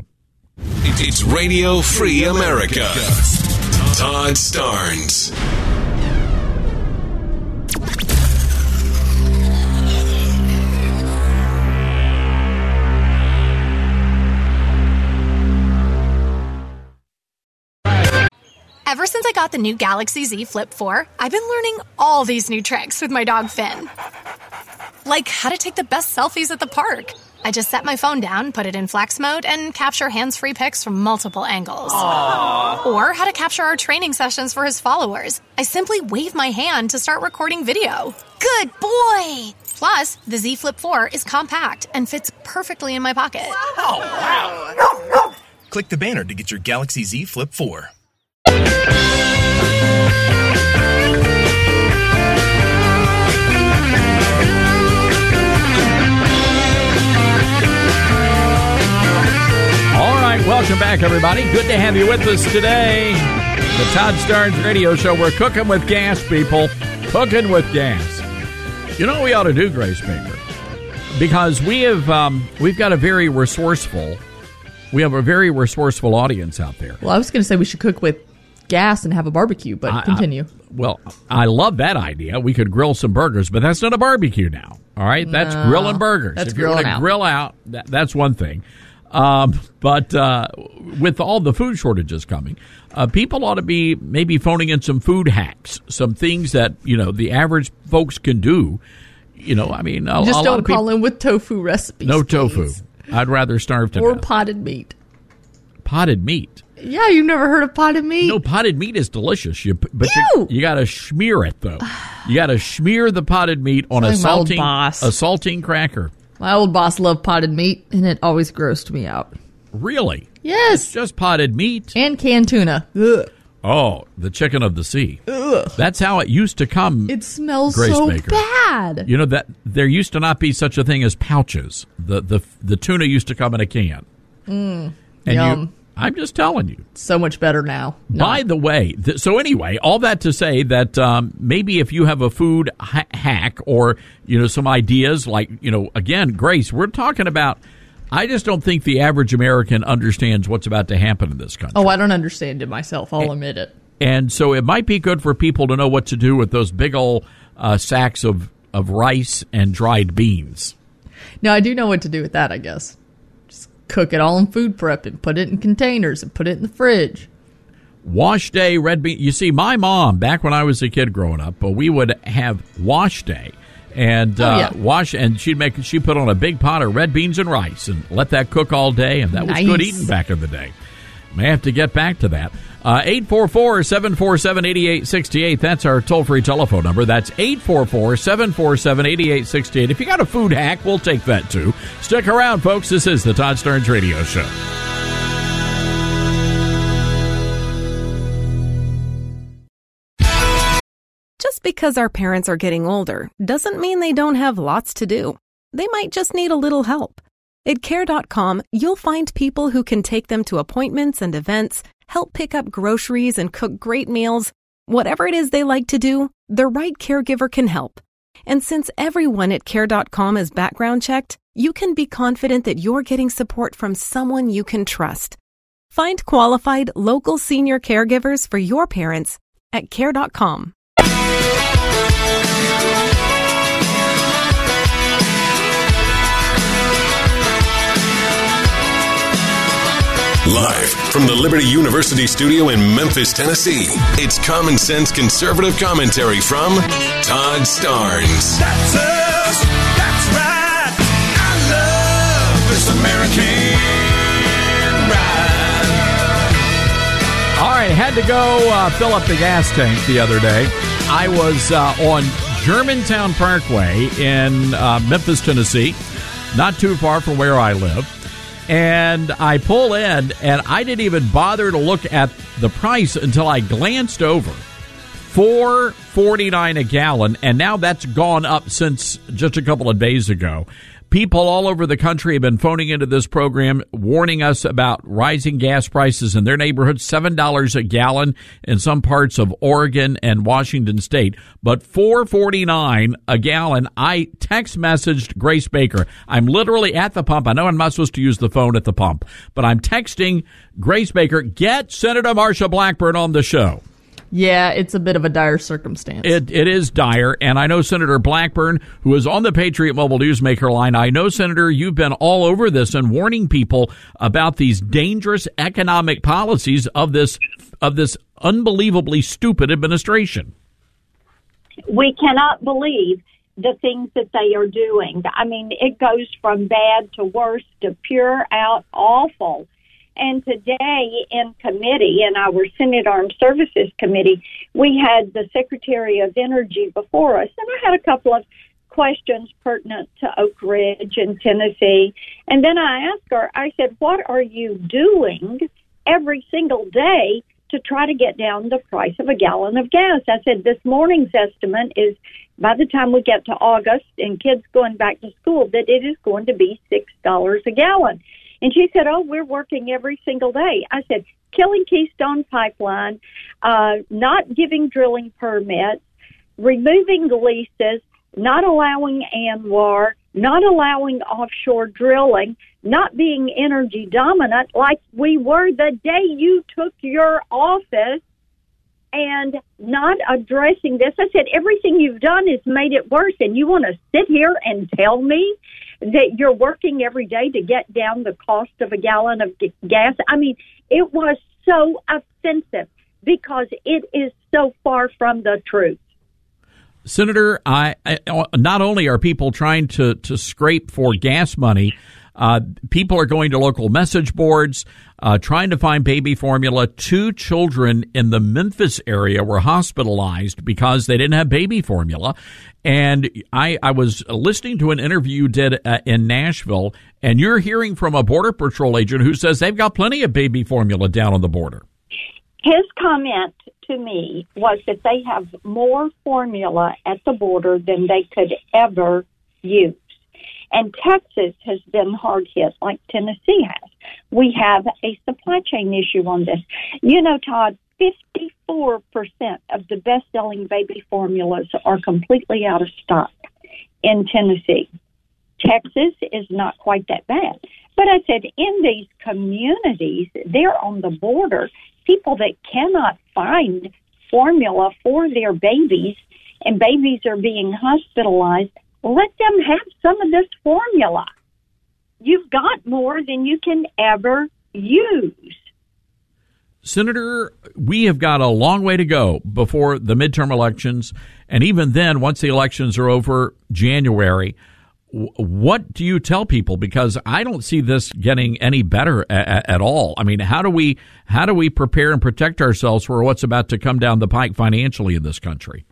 It's Radio Free America. Todd Starnes. Ever since I got the new Galaxy Z Flip four, I've been learning all these new tricks with my dog Finn. Like how to take the best selfies at the park. I just set my phone down, put it in flex mode, and capture hands-free pics from multiple angles. Aww. Or how to capture our training sessions for his followers. I simply wave my hand to start recording video. Good boy! Plus, the Z Flip four is compact and fits perfectly in my pocket. Oh, wow. Click the banner to get your Galaxy Z Flip four. Welcome back, everybody. Good to have you with us today. The Todd Starnes Radio Show. We're cooking with gas, people. Cooking with gas. You know what we ought to do, Grace Baker? Because we have, um, we've got a very resourceful, we have a very resourceful audience out there. Well, I was going to say we should cook with gas and have a barbecue, but I, continue. Well, I love that idea. We could grill some burgers, but that's not a barbecue now. All right, that's No, grilling burgers. that's if you want grilling to out. grill out, that, that's one thing. Um, but uh, with all the food shortages coming, uh, people ought to be maybe phoning in some food hacks, some things that you know the average folks can do. You know, I mean, a, Just a lot don't of people, call in with tofu recipes. no please. tofu. I'd rather starve to Or death. potted meat. Potted meat. Yeah, you've never heard of potted meat? No, potted meat is delicious. You, but you, you got to smear it though. You got to smear the potted meat on a Like my old saltine boss. a saltine cracker. My old boss loved potted meat, and it always grossed me out. Really? Yes. It's just potted meat. And canned tuna. Ugh. Oh, the chicken of the sea. Ugh. That's how it used to come. It smells Grace so Baker. bad. You know that there used to not be such a thing as pouches. The the the tuna used to come in a can. Mm, And yum. you, I'm just telling you. So much better now. By the way, th- so anyway, all that to say that um, maybe if you have a food ha- hack or, you know, some ideas like, you know, again, Grace, we're talking about, I just don't think the average American understands what's about to happen in this country. Oh, I don't understand it myself. I'll admit it. And so it might be good for people to know what to do with those big old uh, sacks of, of rice and dried beans. Now, I do know what to do with that, I guess. Just cook it all in food prep and put it in containers and put it in the fridge. Wash day, red bean. You see, my mom, back when I was a kid growing up, but we would have wash day. And Oh, uh, yeah. wash, and she'd make she put on a big pot of red beans and rice, and let that cook all day, and that was good Nice. eating back in the day. May have to get back to that. Uh, eight four four, seven four seven, eight eight six eight. That's our toll-free telephone number. That's eight four four, seven four seven, eight eight six eight. If you got a food hack, we'll take that too. Stick around, folks. This is the Todd Starnes Radio Show. Just because our parents are getting older doesn't mean they don't have lots to do. They might just need a little help. At care dot com, you'll find people who can take them to appointments and events, help pick up groceries and cook great meals. Whatever it is they like to do, the right caregiver can help. And since everyone at care dot com is background checked, you can be confident that you're getting support from someone you can trust. Find qualified local senior caregivers for your parents at care dot com. Live from the Liberty University studio in Memphis, Tennessee, it's Common Sense Conservative Commentary from Todd Starnes. That's us. That's right. I love this American ride. All right, had to go uh, fill up the gas tank the other day. I was uh, on Germantown Parkway in uh, Memphis, Tennessee, not too far from where I live. And I pull in, and I didn't even bother to look at the price until I glanced over. four forty-nine a gallon, and now that's gone up since just a couple of days ago. People all over the country have been phoning into this program, warning us about rising gas prices in their neighborhoods, seven dollars a gallon in some parts of Oregon and Washington State. But four forty-nine a gallon, I text messaged Grace Baker. I'm literally at the pump. I know I'm not supposed to use the phone at the pump, but I'm texting Grace Baker, get Senator Marsha Blackburn on the show. Yeah, it's a bit of a dire circumstance. It It is dire, and I know Senator Blackburn, who is on the Patriot Mobile Newsmaker line, I know, Senator, you've been all over this and warning people about these dangerous economic policies of this of this unbelievably stupid administration. We cannot believe the things that they are doing. I mean, it goes from bad to worse to pure out awful. And today in committee, in our Senate Armed Services Committee, we had the Secretary of Energy before us, and I had a couple of questions pertinent to Oak Ridge in Tennessee. And then I asked her, I said, what are you doing every single day to try to get down the price of a gallon of gas? I said, this morning's estimate is by the time we get to August and kids going back to school, that it is going to be six dollars a gallon. And she said, oh, we're working every single day. I said, killing Keystone Pipeline, uh, not giving drilling permits, removing leases, not allowing ANWR, not allowing offshore drilling, not being energy dominant like we were the day you took your office. and not addressing this. I said, everything you've done has made it worse, and you want to sit here and tell me that you're working every day to get down the cost of a gallon of g- gas? I mean, it was so offensive because it is so far from the truth. Senator, I, I not only are people trying to, to scrape for gas money, uh, people are going to local message boards, uh, trying to find baby formula. Two children in the Memphis area were hospitalized because they didn't have baby formula. And I, I was listening to an interview you did uh, in Nashville, and you're hearing from a Border Patrol agent who says they've got plenty of baby formula down on the border. His comment to me was that they have more formula at the border than they could ever use. And Texas has been hard hit like Tennessee has. We have a supply chain issue on this. You know, Todd, fifty-four percent of the best-selling baby formulas are completely out of stock in Tennessee. Texas is not quite that bad. But I said, in these communities, they're on the border, people that cannot find formula for their babies, and babies are being hospitalized, let them have some of this formula. You've got more than you can ever use. Senator, we have got a long way to go before the midterm elections, and even then, once the elections are over, January, what do you tell people? Because I don't see this getting any better a- at all. I mean, how do we how do we prepare and protect ourselves for what's about to come down the pike financially in this country?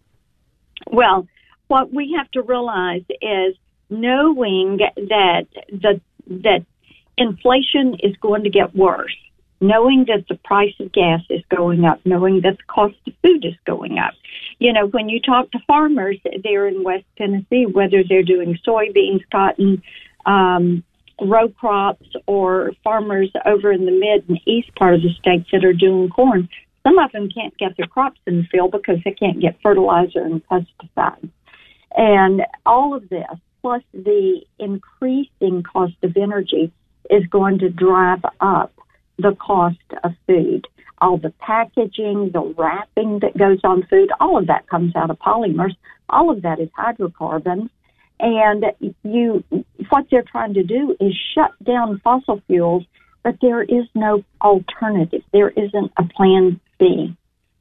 Well, what we have to realize is knowing that the that inflation is going to get worse, knowing that the price of gas is going up, knowing that the cost of food is going up. You know, when you talk to farmers there in West Tennessee, whether they're doing soybeans, cotton, um, row crops, or farmers over in the mid and east part of the state that are doing corn, some of them can't get their crops in the field because they can't get fertilizer and pesticides. And all of this, plus the increasing cost of energy, is going to drive up the cost of food. All the packaging, the wrapping that goes on food, all of that comes out of polymers. All of that is hydrocarbons. And you, what they're trying to do is shut down fossil fuels, but there is no alternative. There isn't a plan B.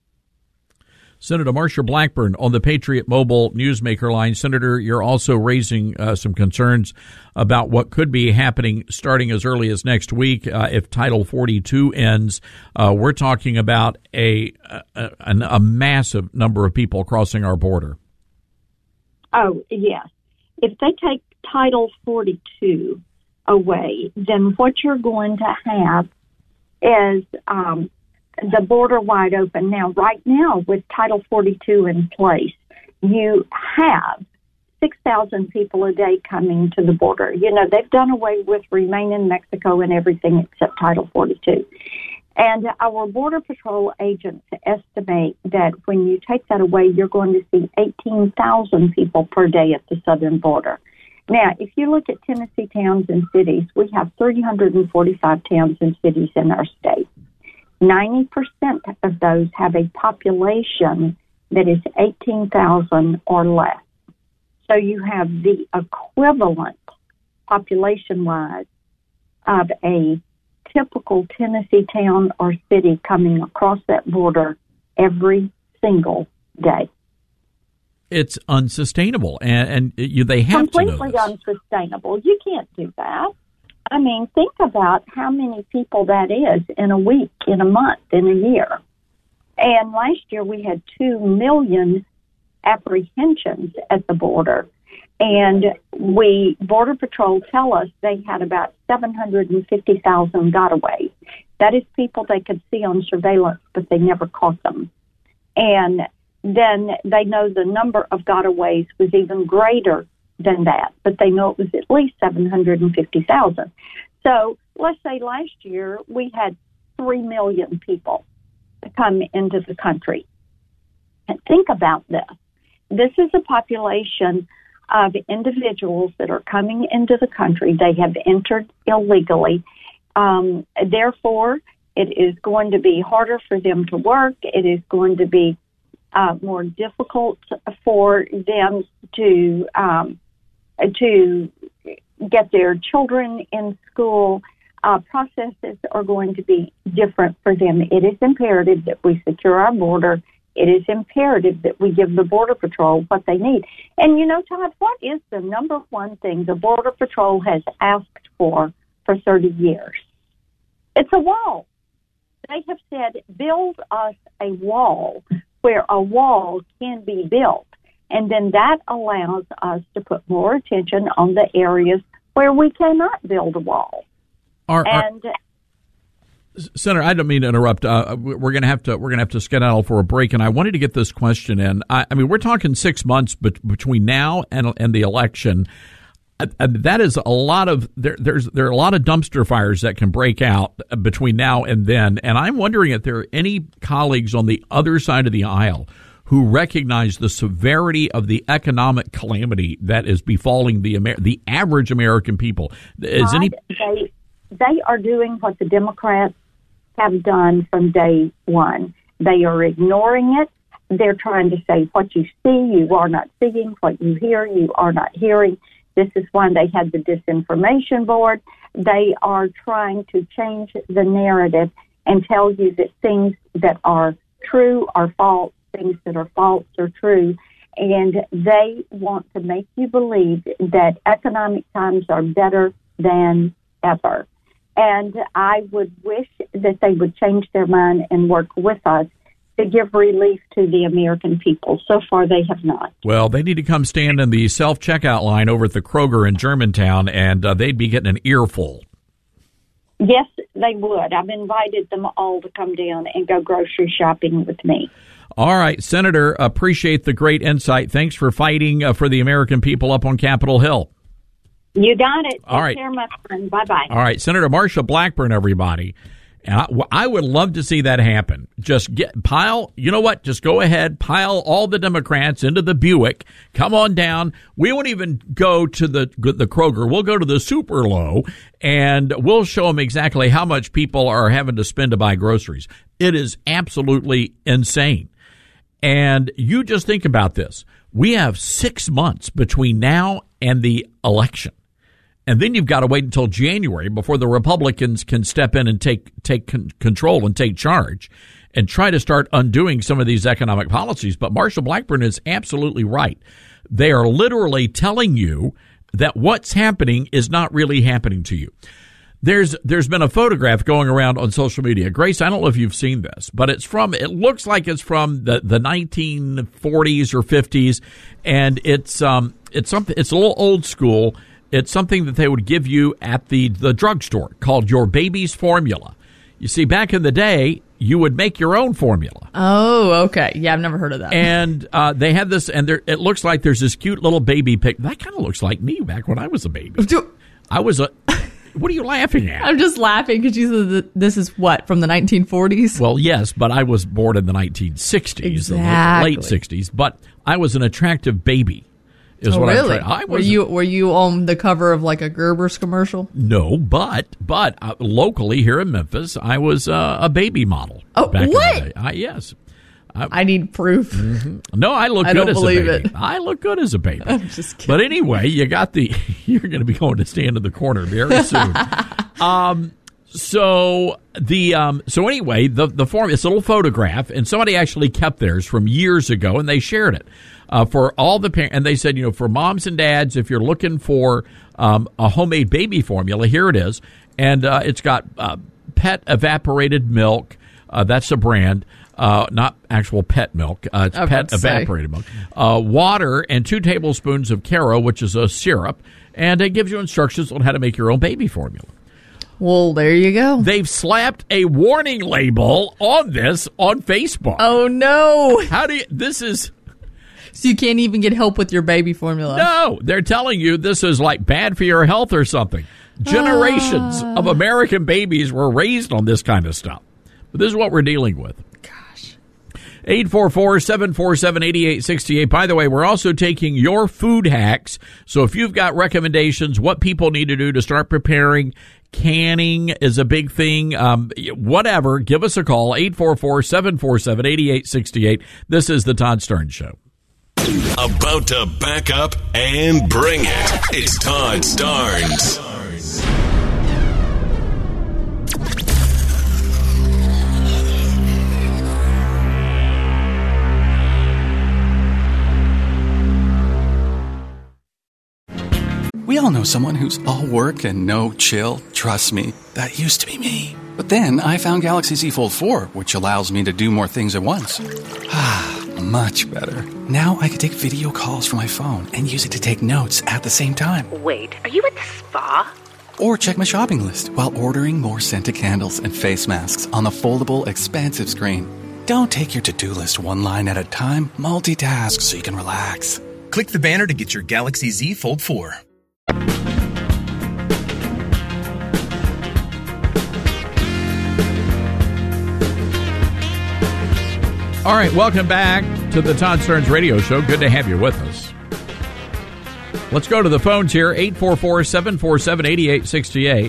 Senator Marsha Blackburn on the Patriot Mobile Newsmaker line. Senator, you're also raising uh, some concerns about what could be happening starting as early as next week uh, if Title forty-two ends. Uh, we're talking about a, a a massive number of people crossing our border. Oh, yes. If they take Title forty-two away, then what you're going to have is um, the border wide open. Now, right now, with Title forty-two in place, you have six thousand people a day coming to the border. You know, they've done away with Remain in Mexico and everything except Title forty-two. And our Border Patrol agents estimate that when you take that away, you're going to see eighteen thousand people per day at the southern border. Now, if you look at Tennessee towns and cities, we have three hundred forty-five towns and cities in our state. ninety percent of those have a population that is eighteen thousand or less. So you have the equivalent population-wise of a typical Tennessee town or city coming across that border every single day. It's unsustainable, and, and you, they have Completely to know this. Unsustainable. You can't do that. I mean, think about how many people that is in a week, in a month, in a year. And last year we had two million apprehensions at the border. And we, Border Patrol tell us they had about seven hundred fifty thousand gotaways. That is people they could see on surveillance, but they never caught them. And then they know the number of gotaways was even greater than that, but they know it was at least seven hundred fifty thousand. So let's say last year we had three million people come into the country. And think about this. This is a population of individuals that are coming into the country. They have entered illegally. Um, therefore, It is going to be harder for them to work. It is going to be uh, more difficult for them to um, to get their children in school. Uh, processes are going to be different for them. It is imperative that we secure our border. It is imperative that we give the Border Patrol what they need. And, you know, Todd, what is the number one thing the Border Patrol has asked for for thirty years? It's a wall. They have said, build us a wall where a wall can be built. And then that allows us to put more attention on the areas where we cannot build a wall. Are, are, and Senator, I don't mean to interrupt. Uh, we're going to have to we're going to have to skedaddle for a break, and I wanted to get this question in. I, I mean, we're talking six months bet- between now and and the election. Uh, that is a lot of there. There's there are a lot of dumpster fires that can break out between now and then, and I'm wondering if there are any colleagues on the other side of the aisle who recognize the severity of the economic calamity that is befalling the Amer- the average American people. Is Todd, any they they are doing what the Democrats have done from day one. They are ignoring it. They're trying to say what you see, you are not seeing. What you hear, you are not hearing. This is why they had the disinformation board. They are trying to change the narrative and tell you that things that are true are false, things that are false are true. And they want to make you believe that economic times are better than ever. And I would wish that they would change their mind and work with us to give relief to the American people. So far, they have not. Well, they need to come stand in the self-checkout line over at the Kroger in Germantown, and uh, they'd be getting an earful. Yes, they would. I've invited them all to come down and go grocery shopping with me. All right, Senator, appreciate the great insight. Thanks for fighting uh, for the American people up on Capitol Hill. You got it. All right. Take care, my friend. Bye-bye. All right, Senator Marsha Blackburn, everybody. And I, I would love to see that happen. Just get pile, you know what? Just go ahead, pile all the Democrats into the Buick. Come on down. We won't even go to the the Kroger. We'll go to the Super Low, and we'll show them exactly how much people are having to spend to buy groceries. It is absolutely insane. And you just think about this. We have six months between now and the election. And then you've got to wait until January before the Republicans can step in and take take con- control and take charge and try to start undoing some of these economic policies. But Marsha Blackburn is absolutely right. They are literally telling you that what's happening is not really happening to you. There's there's been a photograph going around on social media. Grace, I don't know if you've seen this, but it's from it looks like it's from the, the nineteen forties or fifties, and it's um it's something it's a little old school. It's something that they would give you at the, the drugstore called Your Baby's Formula. You see, back in the day, you would make your own formula. Oh, okay. Yeah, I've never heard of that. And uh, they had this, and there, it looks like there's this cute little baby pic. That kind of looks like me back when I was a baby. I was a... What are you laughing at? I'm just laughing because you said that this is what, from the nineteen forties? Well, yes, but I was born in the nineteen sixties, exactly. the late sixties. But I was an attractive baby. Is oh, what really? I'm I were you were you on the cover of like a Gerber's commercial? No, but but uh, locally here in Memphis, I was uh, a baby model. Oh, back what? In the day. I, yes. I, I need proof. Mm-hmm. No, I look I good don't as believe a baby. it. I look good as a baby. I'm just kidding. But anyway, you got the. You're going to be going to stand in the corner very soon. um. So the um. So anyway, the the form. It's a little photograph, and somebody actually kept theirs from years ago, and they shared it. Uh, for all the parents, and they said, you know, for moms and dads, if you're looking for um, a homemade baby formula, here it is. And uh, it's got uh, Pet Evaporated Milk. Uh, that's a brand, uh, not actual pet milk. Uh, it's Pet Evaporated Milk. Uh, water and two tablespoons of Caro, which is a syrup. And it gives you instructions on how to make your own baby formula. Well, there you go. They've slapped a warning label on this on Facebook. Oh, no. How do you, this is... So you can't even get help with your baby formula. No, they're telling you this is like bad for your health or something. Generations uh. of American babies were raised on this kind of stuff. But this is what we're dealing with. Gosh. eight four four, seven four seven, eight eight six eight. By the way, we're also taking your food hacks. So if you've got recommendations, what people need to do to start preparing, canning is a big thing, um, whatever, give us a call, eight four four, seven four seven, eight eight six eight. This is the Todd Starnes Show. About to back up and bring it. It's Todd Starnes. We all know someone who's all work and no chill. Trust me, that used to be me. But then I found Galaxy Z Fold four, which allows me to do more things at once. Ah, much better. Now I can take video calls from my phone and use it to take notes at the same time. Wait, are you at the spa? Or check my shopping list while ordering more scented candles and face masks on the foldable, expansive screen. Don't take your to-do list one line at a time. Multitask so you can relax. Click the banner to get your Galaxy Z Fold four. All right, welcome back to the Todd Starnes Radio Show. Good to have you with us. Let's go to the phones here, eight four four, seven four seven, eight eight six eight.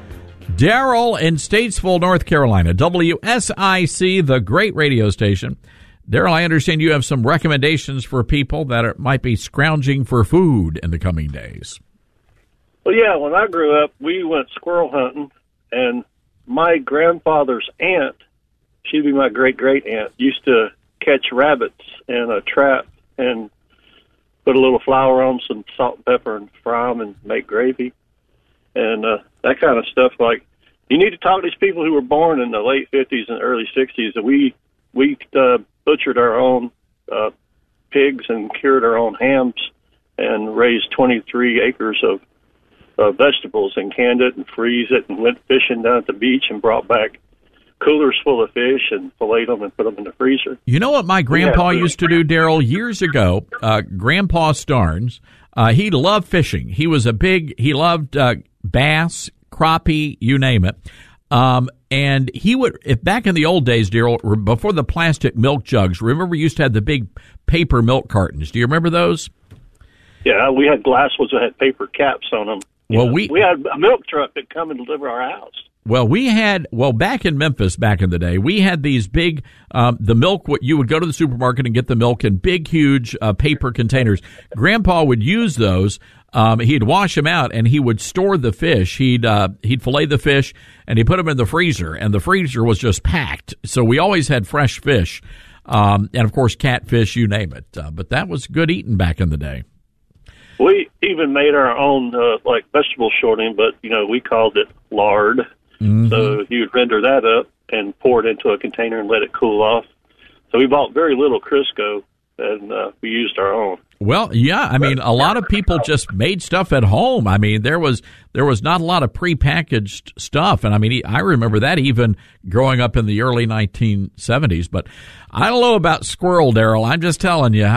Daryl in Statesville, North Carolina, W S I C, the great radio station. Daryl, I understand you have some recommendations for people that are, might be scrounging for food in the coming days. Well, yeah, when I grew up, we went squirrel hunting, and my grandfather's aunt, she'd be my great-great-aunt, used to catch rabbits in a trap and put a little flour on some salt and pepper and fry them and make gravy and uh, that kind of stuff. Like, you need to talk to these people who were born in the late fifties and early sixties. And we we uh, butchered our own uh, pigs and cured our own hams and raised twenty-three acres of uh, vegetables and canned it and freeze it and went fishing down at the beach and brought back coolers full of fish and filleted them and put them in the freezer. You know what my grandpa yeah. used to do, Daryl, years ago? Uh, Grandpa Starnes, uh, he loved fishing. He was a big, he loved uh, bass, crappie, you name it. Um, and he would, if back in the old days, Daryl, before the plastic milk jugs, remember we used to have the big paper milk cartons. Do you remember those? Yeah, we had glass ones that had paper caps on them. Well, know, we we had a milk truck that come and deliver our house. Well, we had, well, back in Memphis back in the day, we had these big, um, the milk, what you would go to the supermarket and get the milk in big, huge uh, paper containers. Grandpa would use those. Um, he'd wash them out and he would store the fish. He'd, uh, he'd fillet the fish and he put them in the freezer, and the freezer was just packed. So we always had fresh fish. Um, and of course, catfish, you name it. Uh, but that was good eating back in the day. We even made our own, uh, like vegetable shortening, but, you know, we called it lard. Mm-hmm. So you'd render that up and pour it into a container and let it cool off. So we bought very little Crisco, and uh, we used our own. Well, yeah, I mean, a lot of people just made stuff at home. I mean, there was there was not a lot of prepackaged stuff, and I mean, I remember that even growing up in the early nineteen seventies. But I don't know about squirrel, Daryl. I'm just telling you,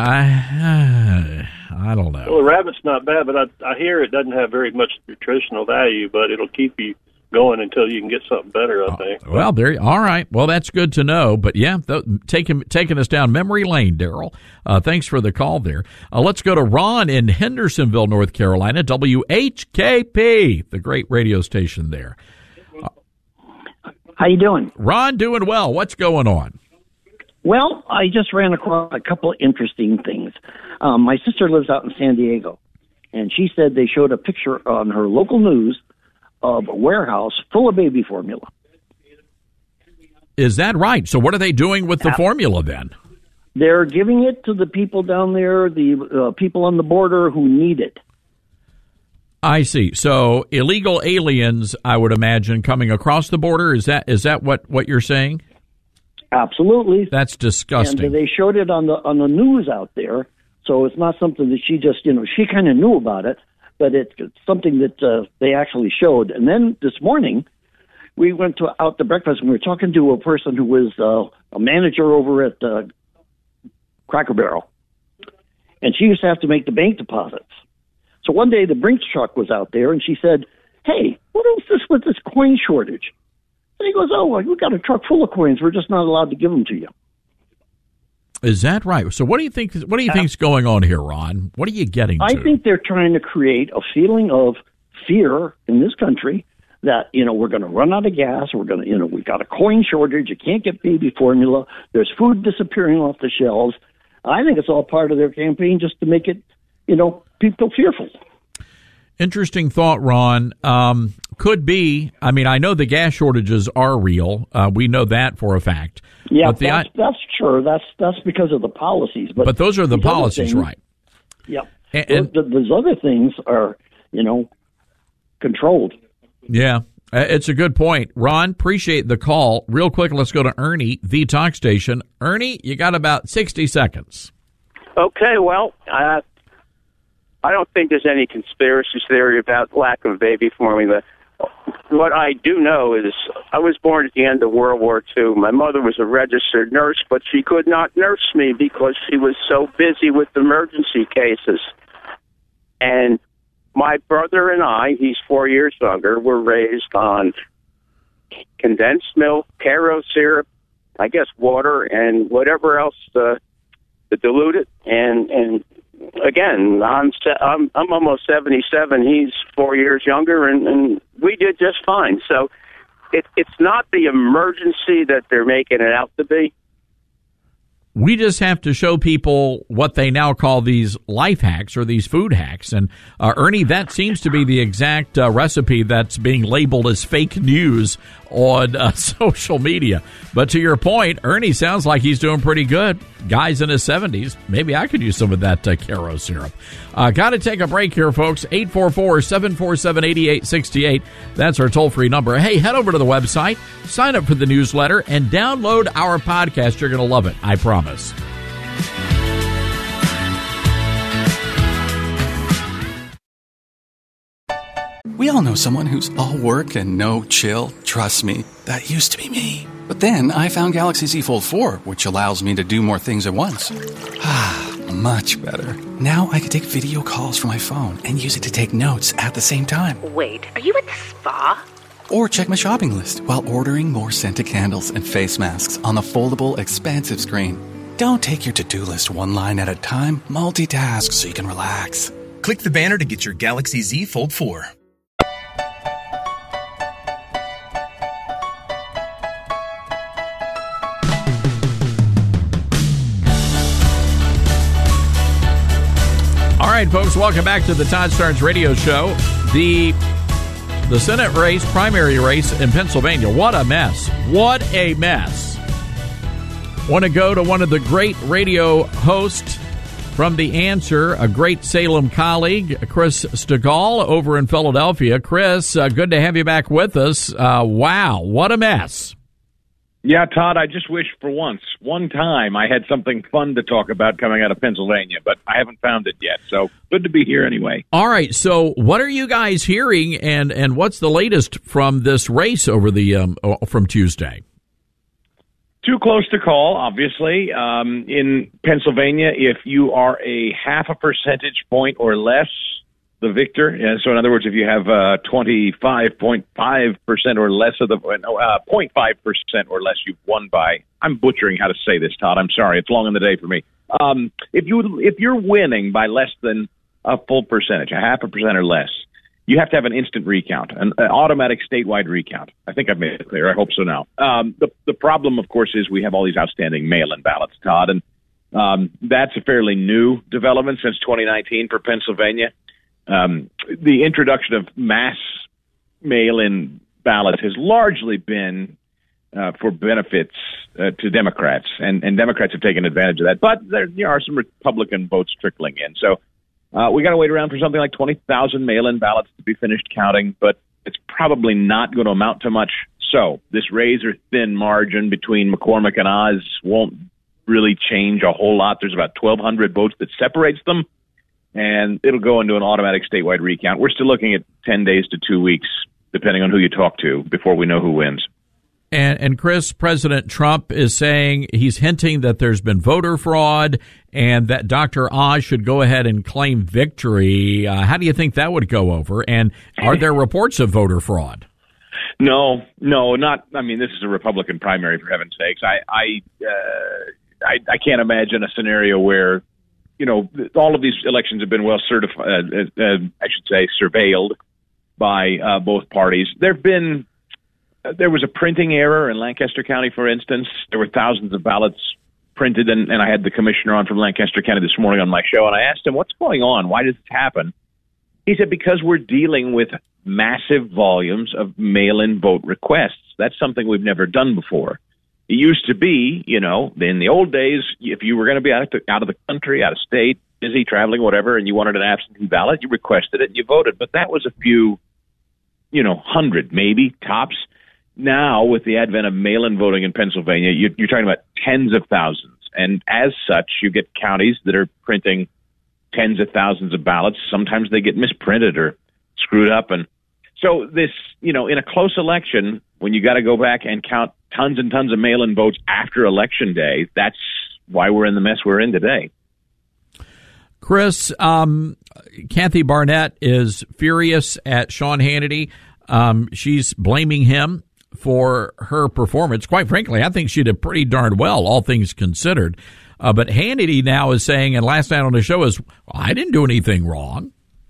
I I don't know. Well, the rabbit's not bad, but I, I hear it doesn't have very much nutritional value, but it'll keep you going until you can get something better, I think. Well, there. All right. Well, that's good to know. But yeah, th- taking taking us down memory lane, Daryl. Uh, thanks for the call there. Uh, let's go to Ron in Hendersonville, North Carolina. W H K P, the great radio station there. Uh, How you doing, Ron? Doing well. What's going on? Well, I just ran across a couple of interesting things. Um, my sister lives out in San Diego, and she said they showed a picture on her local news of a warehouse full of baby formula. Is that right? So what are they doing with the yeah. formula then? They're giving it to the people down there, the uh, people on the border who need it. I see. So illegal aliens, I would imagine, coming across the border. Is that is that what, what you're saying? Absolutely. That's disgusting. And they showed it on the on the news out there, so it's not something that she just, you know, she kind of knew about it. But it's something that uh, they actually showed. And then this morning, we went to, out to breakfast, and we were talking to a person who was uh, a manager over at uh, Cracker Barrel. And she used to have to make the bank deposits. So one day, the Brinks truck was out there, and she said, hey, what is this with this coin shortage? And he goes, oh, well, we've got a truck full of coins. We're just not allowed to give them to you. Is that right? So what do you think? What do you think's going on here, Ron? What are you getting to? I think they're trying to create a feeling of fear in this country that, you know, we're going to run out of gas. We're going to, you know, we've got a coin shortage. You can't get baby formula. There's food disappearing off the shelves. I think it's all part of their campaign just to make it, you know, people fearful. Interesting thought, Ron. Um, could be. I mean, I know the gas shortages are real. Uh, we know that for a fact. Yeah, but the, that's, that's true. That's that's because of the policies. But, but those are the policies, things, right? Yeah. And, and those, those other things are, you know, controlled. Yeah, it's a good point. Ron, appreciate the call. Real quick, let's go to Ernie, the talk station. Ernie, you got about sixty seconds. Okay, well, uh, I don't think there's any conspiracy theory about lack of baby formula. What I do know is I was born at the end of World War Two. My mother was a registered nurse, but she could not nurse me because she was so busy with emergency cases. And my brother and I, he's four years younger, were raised on condensed milk, Caro syrup, I guess water, and whatever else uh, to dilute it. And and again, I'm I'm, I'm almost seventy-seven. He's four years younger, and, and we did just fine. So it, it's not the emergency that they're making it out to be. We just have to show people what they now call these life hacks or these food hacks. And, uh, Ernie, that seems to be the exact uh, recipe that's being labeled as fake news on uh, social media. But to your point, Ernie sounds like he's doing pretty good. Guy's in his seventies. Maybe I could use some of that uh, Caro syrup. Uh, got to take a break here, folks. eight four four, seven four seven, eight eight six eight. That's our toll-free number. Hey, head over to the website, sign up for the newsletter, and download our podcast. You're going to love it. I promise. We all know someone who's all work and no chill. Trust me, that used to be me. But then I found Galaxy Z Fold four, which allows me to do more things at once. Ah, much better. Now I can take video calls from my phone and use it to take notes at the same time. Wait, are you at the spa? Or check my shopping list while ordering more scented candles and face masks on the foldable, expansive screen. Don't take your to-do list one line at a time. Multitask so you can relax. Click the banner to get your Galaxy Z Fold four. All right, folks, welcome back to the Todd Starnes Radio Show. The the Senate race, primary race in Pennsylvania. What a mess. What a mess. Want to go to one of the great radio hosts from The Answer, a great Salem colleague, Chris Stigall over in Philadelphia. Chris, uh, good to have you back with us. Uh, wow, what a mess. Yeah, Todd, I just wish for once, one time, I had something fun to talk about coming out of Pennsylvania, but I haven't found it yet, so good to be here anyway. All right, so what are you guys hearing, and, and what's the latest from this race over the um, from Tuesday? Too close to call, obviously. Um, in Pennsylvania, if you are a half a percentage point or less, the victor. And so, in other words, if you have uh, twenty-five point five percent or less of the uh, zero point five percent or less, you've won by. I'm butchering how to say this, Todd. I'm sorry. It's long in the day for me. Um, if you if you're winning by less than a full percentage, a half a percent or less, you have to have an instant recount, an, an automatic statewide recount. I think I've made it clear. I hope so now. Um, the the problem, of course, is we have all these outstanding mail-in ballots, Todd, and um, that's a fairly new development since twenty nineteen for Pennsylvania. Um, the introduction of mass mail-in ballots has largely been uh, for benefits uh, to Democrats, and, and Democrats have taken advantage of that. But there, there are some Republican votes trickling in. So uh, we got to wait around for something like twenty thousand mail-in ballots to be finished counting, but it's probably not going to amount to much. So this razor-thin margin between McCormick and Oz won't really change a whole lot. There's about twelve hundred votes that separates them, and it'll go into an automatic statewide recount. We're still looking at ten days to two weeks, depending on who you talk to, before we know who wins. And, and Chris, President Trump is saying, he's hinting that there's been voter fraud and that Doctor Oz should go ahead and claim victory. Uh, how do you think that would go over? And are there reports of voter fraud? No, no, not. I mean, this is a Republican primary, for heaven's sakes. I, I, uh, I, I can't imagine a scenario where, you know, all of these elections have been well certified, uh, uh, I should say, surveilled by uh, both parties. There have been, uh, there was a printing error in Lancaster County, for instance. There were thousands of ballots printed, and, and I had the commissioner on from Lancaster County this morning on my show, and I asked him, what's going on? Why does this happen? He said, because we're dealing with massive volumes of mail-in vote requests. That's something we've never done before. It used to be, you know, in the old days, if you were going to be out of, the, out of the country, out of state, busy, traveling, whatever, and you wanted an absentee ballot, you requested it and you voted. But that was a few, you know, hundred, maybe, tops. Now, with the advent of mail-in voting in Pennsylvania, you, you're talking about tens of thousands. And as such, you get counties that are printing tens of thousands of ballots. Sometimes they get misprinted or screwed up. And so this, you know, in a close election, when you got to go back and count tons and tons of mail-in votes after Election Day, that's why we're in the mess we're in today. Chris, um, Kathy Barnett is furious at Sean Hannity. Um, she's blaming him for her performance. Quite frankly, I think she did pretty darn well, all things considered. Uh, but Hannity now is saying, and last night on the show is, well, I didn't do anything wrong.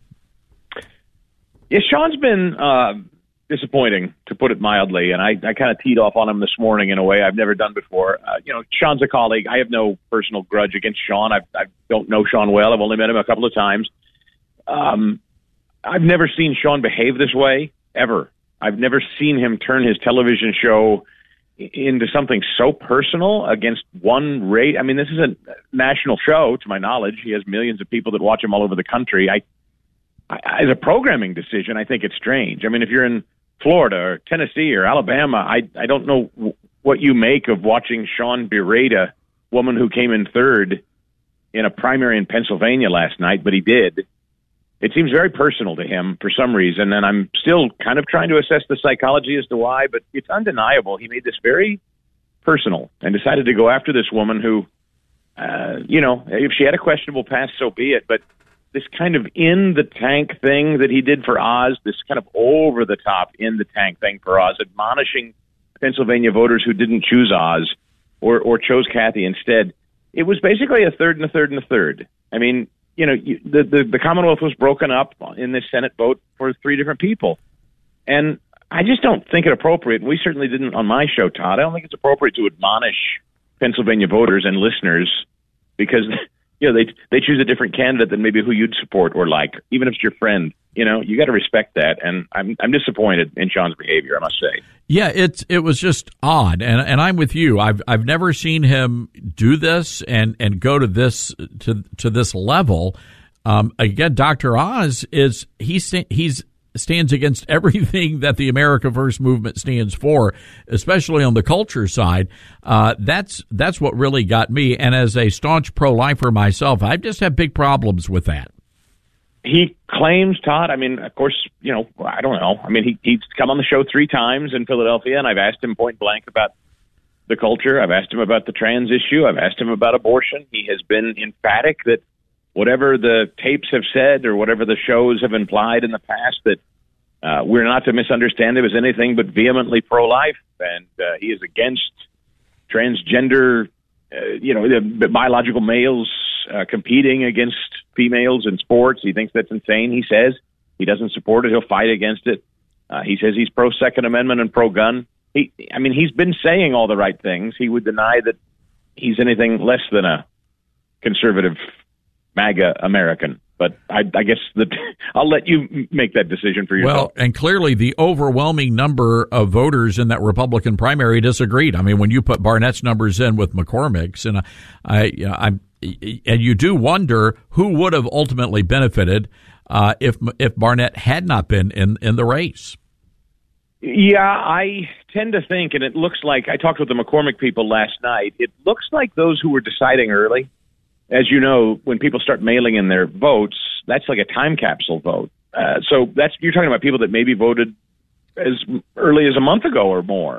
Yeah, Sean's been uh, disappointing, to put it mildly, and I, I kind of teed off on him this morning in a way I've never done before. Uh, you know, Sean's a colleague. I have no personal grudge against Sean. I, I don't know Sean well. I've only met him a couple of times. Um, I've never seen Sean behave this way, ever. I've never seen him turn his television show into something so personal against one rate. I mean, this is a national show, to my knowledge. He has millions of people that watch him all over the country. I I, as a programming decision, I think it's strange. I mean, if you're in Florida or Tennessee or Alabama, I I don't know w- what you make of watching Sean berate a woman who came in third in a primary in Pennsylvania last night, but he did. It seems very personal to him for some reason, and I'm still kind of trying to assess the psychology as to why, but it's undeniable. He made this very personal and decided to go after this woman who, uh, you know, if she had a questionable past, so be it, but this kind of in-the-tank thing that he did for Oz, this kind of over-the-top in-the-tank thing for Oz, admonishing Pennsylvania voters who didn't choose Oz or, or chose Kathy instead, it was basically a third and a third and a third. I mean, you know, you, the, the, the Commonwealth was broken up in this Senate vote for three different people. And I just don't think it appropriate. We certainly didn't on my show, Todd. I don't think it's appropriate to admonish Pennsylvania voters and listeners because you know, they they choose a different candidate than maybe who you'd support or like, even if it's your friend. You know, you got to respect that, and I'm I'm disappointed in Sean's behavior, I must say. Yeah, it's it was just odd, and and I'm with you. I've I've never seen him do this and, and go to this to to this level. Um, again, Doctor Oz is he's he's. stands against everything that the America First movement stands for, especially on the culture side. Uh, that's that's what really got me. And as a staunch pro-lifer myself, I just have big problems with that. He claims, Todd, I mean, of course, you know, I don't know. I mean, he, he's come on the show three times in Philadelphia, and I've asked him point blank about the culture. I've asked him about the trans issue. I've asked him about abortion. He has been emphatic that whatever the tapes have said or whatever the shows have implied in the past, that uh, we're not to misunderstand him as anything but vehemently pro-life, and uh, he is against transgender, uh, you know, the biological males uh, competing against females in sports. He thinks that's insane, he says. He doesn't support it. He'll fight against it. Uh, he says he's pro-Second Amendment and pro-gun. He, I mean, he's been saying all the right things. He would deny that he's anything less than a conservative MAGA American, but I, I guess that I'll let you make that decision for yourself. Well, and clearly the overwhelming number of voters in that Republican primary disagreed. I mean, when you put Barnett's numbers in with McCormick's, and I, I, I'm, and you do wonder who would have ultimately benefited uh, if if Barnett had not been in in the race. Yeah, I tend to think, and it looks like I talked with the McCormick people last night. It looks like those who were deciding early. As you know, when people start mailing in their votes, that's like a time capsule vote. Uh, so that's you're talking about people that maybe voted as early as a month ago or more.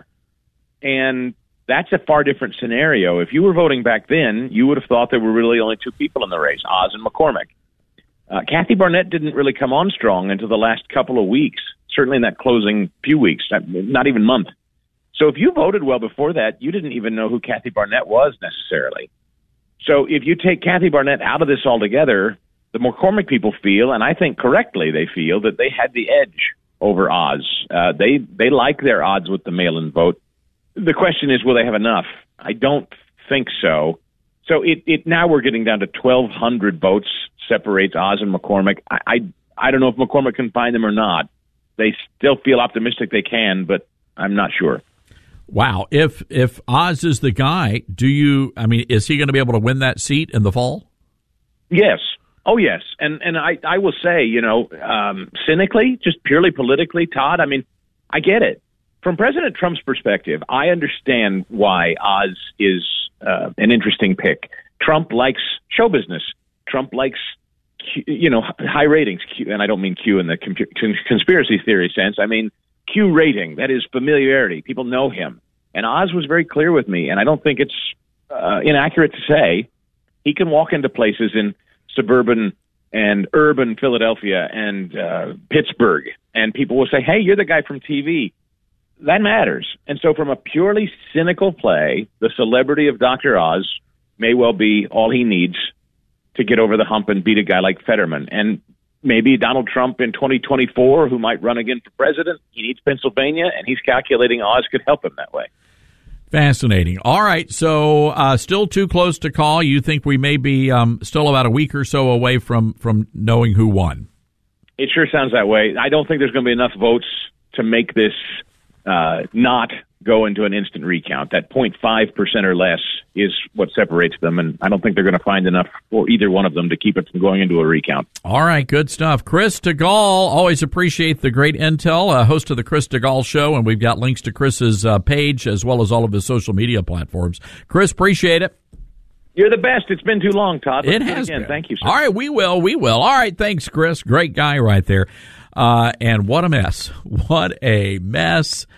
And that's a far different scenario. If you were voting back then, you would have thought there were really only two people in the race, Oz and McCormick. Uh, Kathy Barnett didn't really come on strong until the last couple of weeks, certainly in that closing few weeks, not even month. So if you voted well before that, you didn't even know who Kathy Barnett was necessarily. So if you take Kathy Barnett out of this altogether, the McCormick people feel, and I think correctly they feel, that they had the edge over Oz. Uh, they they like their odds with the mail-in vote. The question is, will they have enough? I don't think so. So it, it now we're getting down to twelve hundred votes separates Oz and McCormick. I, I I don't know if McCormick can find them or not. They still feel optimistic they can, but I'm not sure. Wow. If if Oz is the guy, do you, I mean, is he going to be able to win that seat in the fall? Yes. Oh, yes. And and I, I will say, you know, um, cynically, just purely politically, Todd, I mean, I get it. From President Trump's perspective, I understand why Oz is uh, an interesting pick. Trump likes show business. Trump likes, you know, high ratings. And I don't mean Q in the conspiracy theory sense. I mean Q rating. That is familiarity. People know him. And Oz was very clear with me, and I don't think it's uh, inaccurate to say he can walk into places in suburban and urban Philadelphia and uh, Pittsburgh, and people will say, hey, you're the guy from T V. That matters. And so from a purely cynical play, the celebrity of Doctor Oz may well be all he needs to get over the hump and beat a guy like Fetterman. And maybe Donald Trump in twenty twenty-four, who might run again for president, he needs Pennsylvania, and he's calculating Oz could help him that way. Fascinating. All right, so uh, still too close to call. You think we may be um, still about a week or so away from, from knowing who won? It sure sounds that way. I don't think there's going to be enough votes to make this uh, not go into an instant recount. That zero point five percent or less is what separates them, and I don't think they're going to find enough for either one of them to keep it from going into a recount. All right, good stuff. Chris DeGaulle, always appreciate the great intel, uh, host of the Chris DeGaulle Show, and we've got links to Chris's uh, page as well as all of his social media platforms. Chris, appreciate it. You're the best. It's been too long, Todd. Let's it has again. Been. Thank you, sir. All right, we will. We will. All right, thanks, Chris. Great guy right there. Uh, and what a mess. What a mess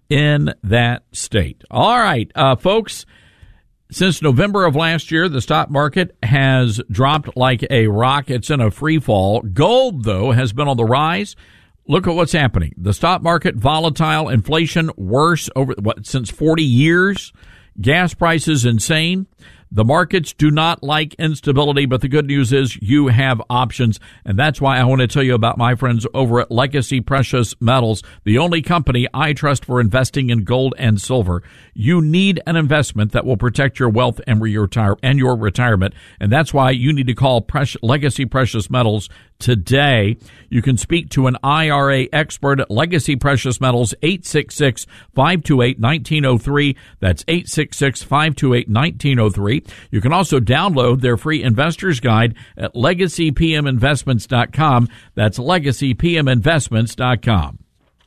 in that state. All right, uh, folks, since November of last year, the stock market has dropped like a rock. It's in a free fall. Gold, though, has been on the rise. Look at what's happening. The stock market, volatile, inflation, worse over what since forty years. Gas prices, insane. The markets do not like instability, but the good news is you have options, and that's why I want to tell you about my friends over at Legacy Precious Metals, the only company I trust for investing in gold and silver. You need an investment that will protect your wealth and your retire and your retirement, and that's why you need to call Precious, Legacy Precious Metals today. You can speak to an I R A expert at Legacy Precious Metals, eight six six, five two eight, one nine zero three. That's eight six six, five two eight, one nine zero three. You can also download their free investor's guide at legacy p m investments dot com. That's legacy p m investments dot com.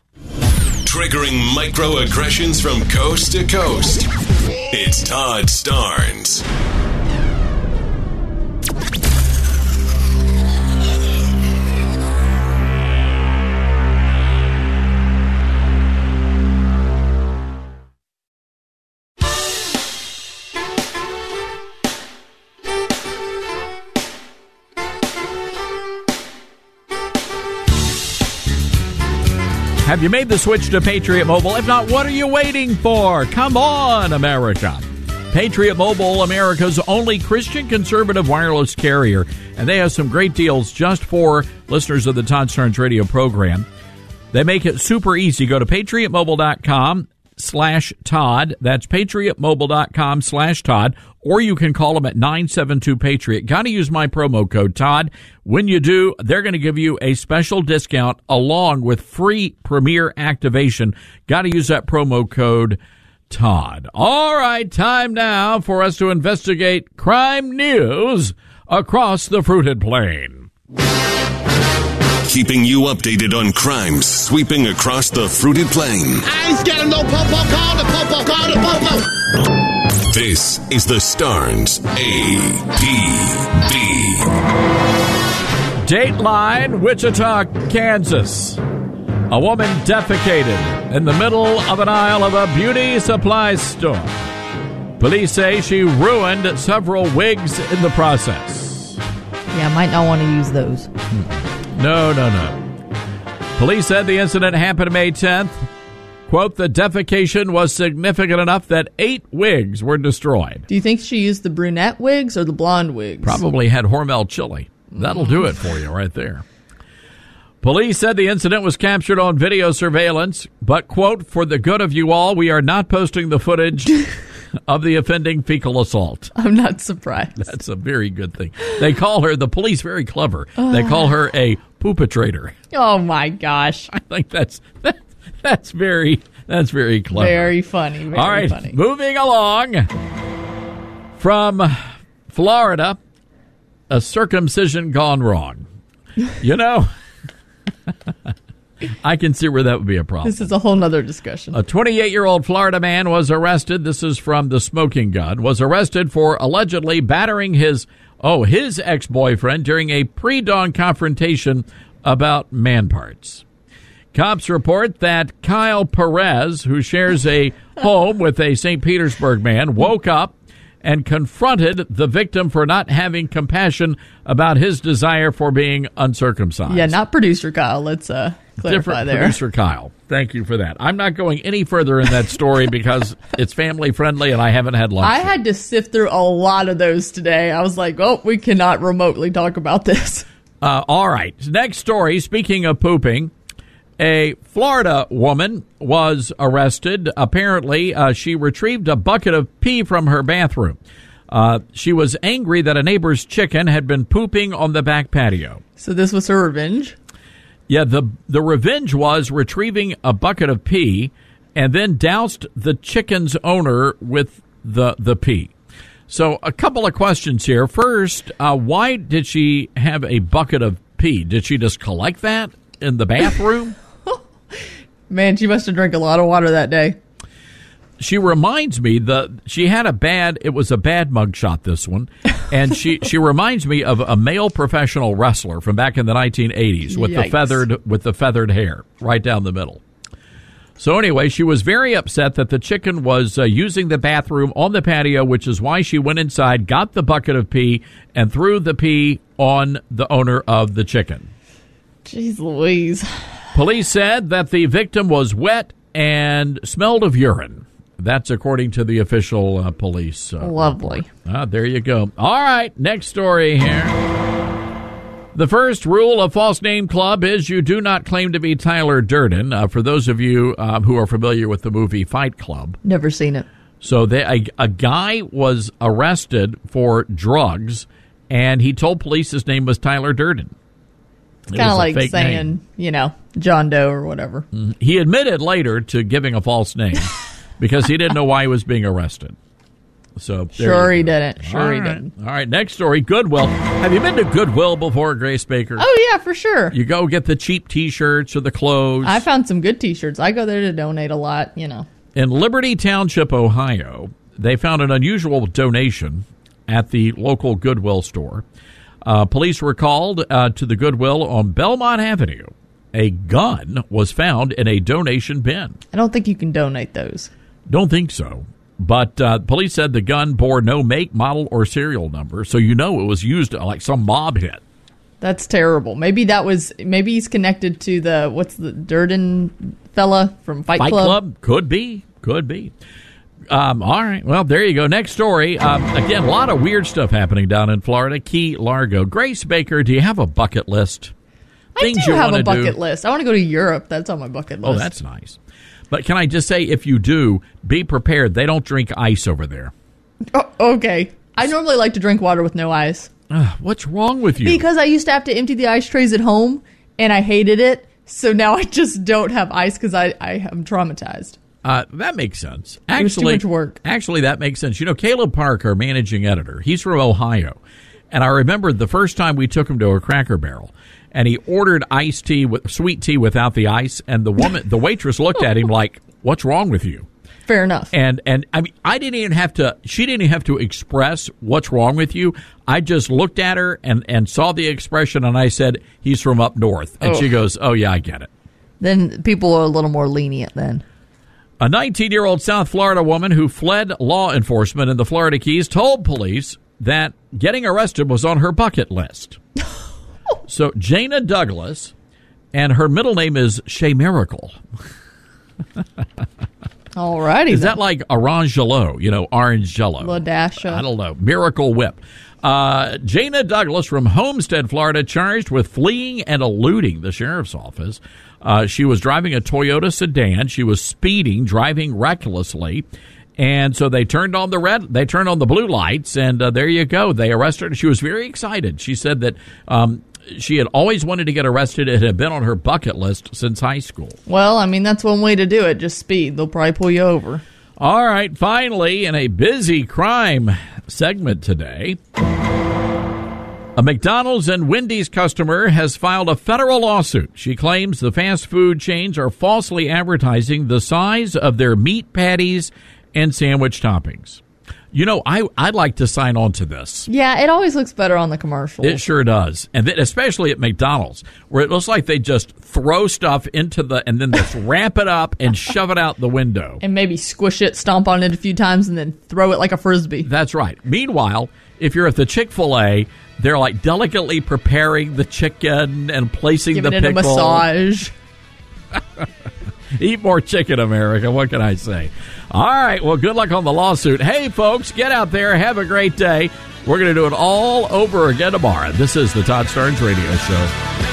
Triggering microaggressions from coast to coast. It's Todd Starnes. Have you made the switch to Patriot Mobile? If not, what are you waiting for? Come on, America. Patriot Mobile, America's only Christian conservative wireless carrier. And they have some great deals just for listeners of the Todd Starnes radio program. They make it super easy. Go to patriot mobile dot com slash Todd. That's patriot mobile dot com slash Todd. Or you can call them at nine seven two Patriot. Got to use my promo code, Todd. When you do, they're going to give you a special discount along with free Premier activation. Got to use that promo code, Todd. All right, time now for us to investigate crime news across the fruited plain. Keeping you updated on crimes sweeping across the fruited plain. I ain't scared of no po-po call, the po-po call, the po-po. This is the Starnes A P B. Dateline, Wichita, Kansas. A woman defecated in the middle of an aisle of a beauty supply store. Police say she ruined several wigs in the process. Yeah, I might not want to use those. No, no, no. Police said the incident happened May tenth. Quote, the defecation was significant enough that eight wigs were destroyed. Do you think she used the brunette wigs or the blonde wigs? Probably had Hormel chili. That'll do it for you right there. Police said the incident was captured on video surveillance, but, quote, for the good of you all, we are not posting the footage of the offending fecal assault. I'm not surprised. That's a very good thing. They call her, the police, very clever. They call her a poopatrator. Oh, my gosh. I think that's that, that's very that's very clever. Very funny. Very all right, funny. Moving along from Florida, a circumcision gone wrong. You know, I can see where that would be a problem. This is a whole nother discussion. A twenty-eight-year-old Florida man was arrested. This is from The Smoking Gun. Was arrested for allegedly battering his, oh, his ex-boyfriend during a pre-dawn confrontation about man parts. Cops report that Kyle Perez, who shares a home with a Saint Petersburg man, woke up and confronted the victim for not having compassion about his desire for being uncircumcised. Yeah, not producer Kyle. Let's uh, clarify Different there. Producer Kyle. Thank you for that. I'm not going any further in that story because it's family friendly and I haven't had lunch. I yet. had to sift through a lot of those today. I was like, oh, we cannot remotely talk about this. Uh, all right. Next story. Speaking of pooping, a Florida woman was arrested. Apparently, uh, she retrieved a bucket of pee from her bathroom. Uh, she was angry that a neighbor's chicken had been pooping on the back patio. So this was her revenge? Yeah, the the revenge was retrieving a bucket of pee and then doused the chicken's owner with the, the pee. So a couple of questions here. First, uh, why did she have a bucket of pee? Did she just collect that in the bathroom? Man, she must have drank a lot of water that day. She reminds me that she had a bad, it was a bad mugshot, this one. And she, she reminds me of a male professional wrestler from back in the nineteen eighties with Yikes. the feathered, with the feathered hair right down the middle. So anyway, she was very upset that the chicken was uh, using the bathroom on the patio, which is why she went inside, got the bucket of pee, and threw the pee on the owner of the chicken. Jeez Louise. Police said that the victim was wet and smelled of urine. That's according to the official uh, police. Uh, Lovely. Ah, there you go. All right, next story here. The first rule of False Name Club is you do not claim to be Tyler Durden. Uh, for those of you uh, who are familiar with the movie Fight Club. Never seen it. So they, a, a guy was arrested for drugs, and he told police his name was Tyler Durden. It's kind of like saying, name. you know, John Doe or whatever. Mm-hmm. He admitted later to giving a false name because he didn't know why he was being arrested. So Sure he didn't. Sure All he right. didn't. All right, next story, Goodwill. Have you been to Goodwill before, Grace Baker? Oh, yeah, for sure. You go get the cheap T-shirts or the clothes. I found some good T-shirts. I go there to donate a lot, you know. In Liberty Township, Ohio, they found an unusual donation at the local Goodwill store. Uh, police were called uh, to the Goodwill on Belmont Avenue. A gun was found in a donation bin. I don't think you can donate those. Don't think so. But uh, police said the gun bore no make, model, or serial number, so you know it was used like some mob hit. That's terrible. Maybe that was, maybe he's connected to the, what's the, Durden fella from Fight, Fight Club? Club? Could be. Could be. Um, all right. Well, there you go. Next story. Um, again, a lot of weird stuff happening down in Florida. Key Largo. Grace Baker, do you have a bucket list? I do have a bucket list. I want to go to Europe. That's on my bucket list. Oh, that's nice. But can I just say, if you do, be prepared. They don't drink ice over there. Oh, okay. I normally like to drink water with no ice. Uh, what's wrong with you? Because I used to have to empty the ice trays at home, and I hated it. So now I just don't have ice because I, I am traumatized. Uh, that makes sense. Actually, it was too much work. Actually, that makes sense. You know, Caleb Park, our managing editor, he's from Ohio. And I remember the first time we took him to a Cracker Barrel, and he ordered iced tea, with sweet tea without the ice, and the woman, the waitress looked at him like, what's wrong with you? Fair enough. And and I mean, I didn't even have to, she didn't even have to express what's wrong with you. I just looked at her and, and saw the expression, and I said, he's from up north. And oh. she goes, oh, yeah, I get it. Then people are a little more lenient then. A nineteen-year-old South Florida woman who fled law enforcement in the Florida Keys told police that getting arrested was on her bucket list. So Jana Douglas, and her middle name is Shea Miracle. All righty. Is then. that like orange jello? You know, orange jello. La Dasha. I don't know. Miracle Whip. Uh, Jana Douglas from Homestead, Florida, charged with fleeing and eluding the sheriff's office. Uh, she was driving a Toyota sedan. She was speeding, driving recklessly. And so they turned on the red, they turned on the blue lights, and uh, there you go. They arrested her. She was very excited. She said that um, she had always wanted to get arrested. It had been on her bucket list since high school. Well, I mean, that's one way to do it. Just speed. They'll probably pull you over. All right. Finally, in a busy crime segment today, a McDonald's and Wendy's customer has filed a federal lawsuit. She claims the fast food chains are falsely advertising the size of their meat patties and sandwich toppings. You know, I, I'd like to sign on to this. Yeah, it always looks better on the commercials. It sure does. And then especially at McDonald's, where it looks like they just throw stuff into the, and then just ramp it up and shove it out the window. And maybe squish it, stomp on it a few times, and then throw it like a Frisbee. That's right. Meanwhile, if you're at the Chick-fil-A, they're like delicately preparing the chicken and placing Giving the it pickle. a massage. Eat more chicken, America. What can I say? All right. Well, good luck on the lawsuit. Hey, folks, get out there. Have a great day. We're going to do it all over again tomorrow. This is the Todd Starnes Radio Show.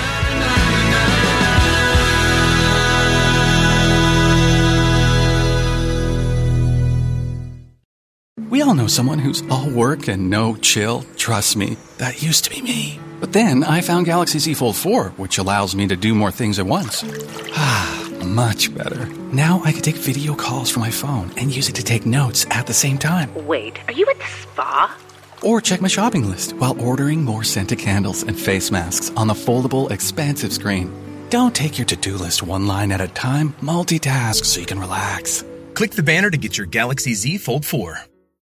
We all know someone who's all work and no chill. Trust me, that used to be me. But then I found Galaxy Z Fold four, which allows me to do more things at once. Ah, much better. Now I can take video calls from my phone and use it to take notes at the same time. Wait, are you at the spa? Or check my shopping list while ordering more scented candles and face masks on the foldable, expansive screen. Don't take your to-do list one line at a time. Multitask so you can relax. Click the banner to get your Galaxy Z Fold four.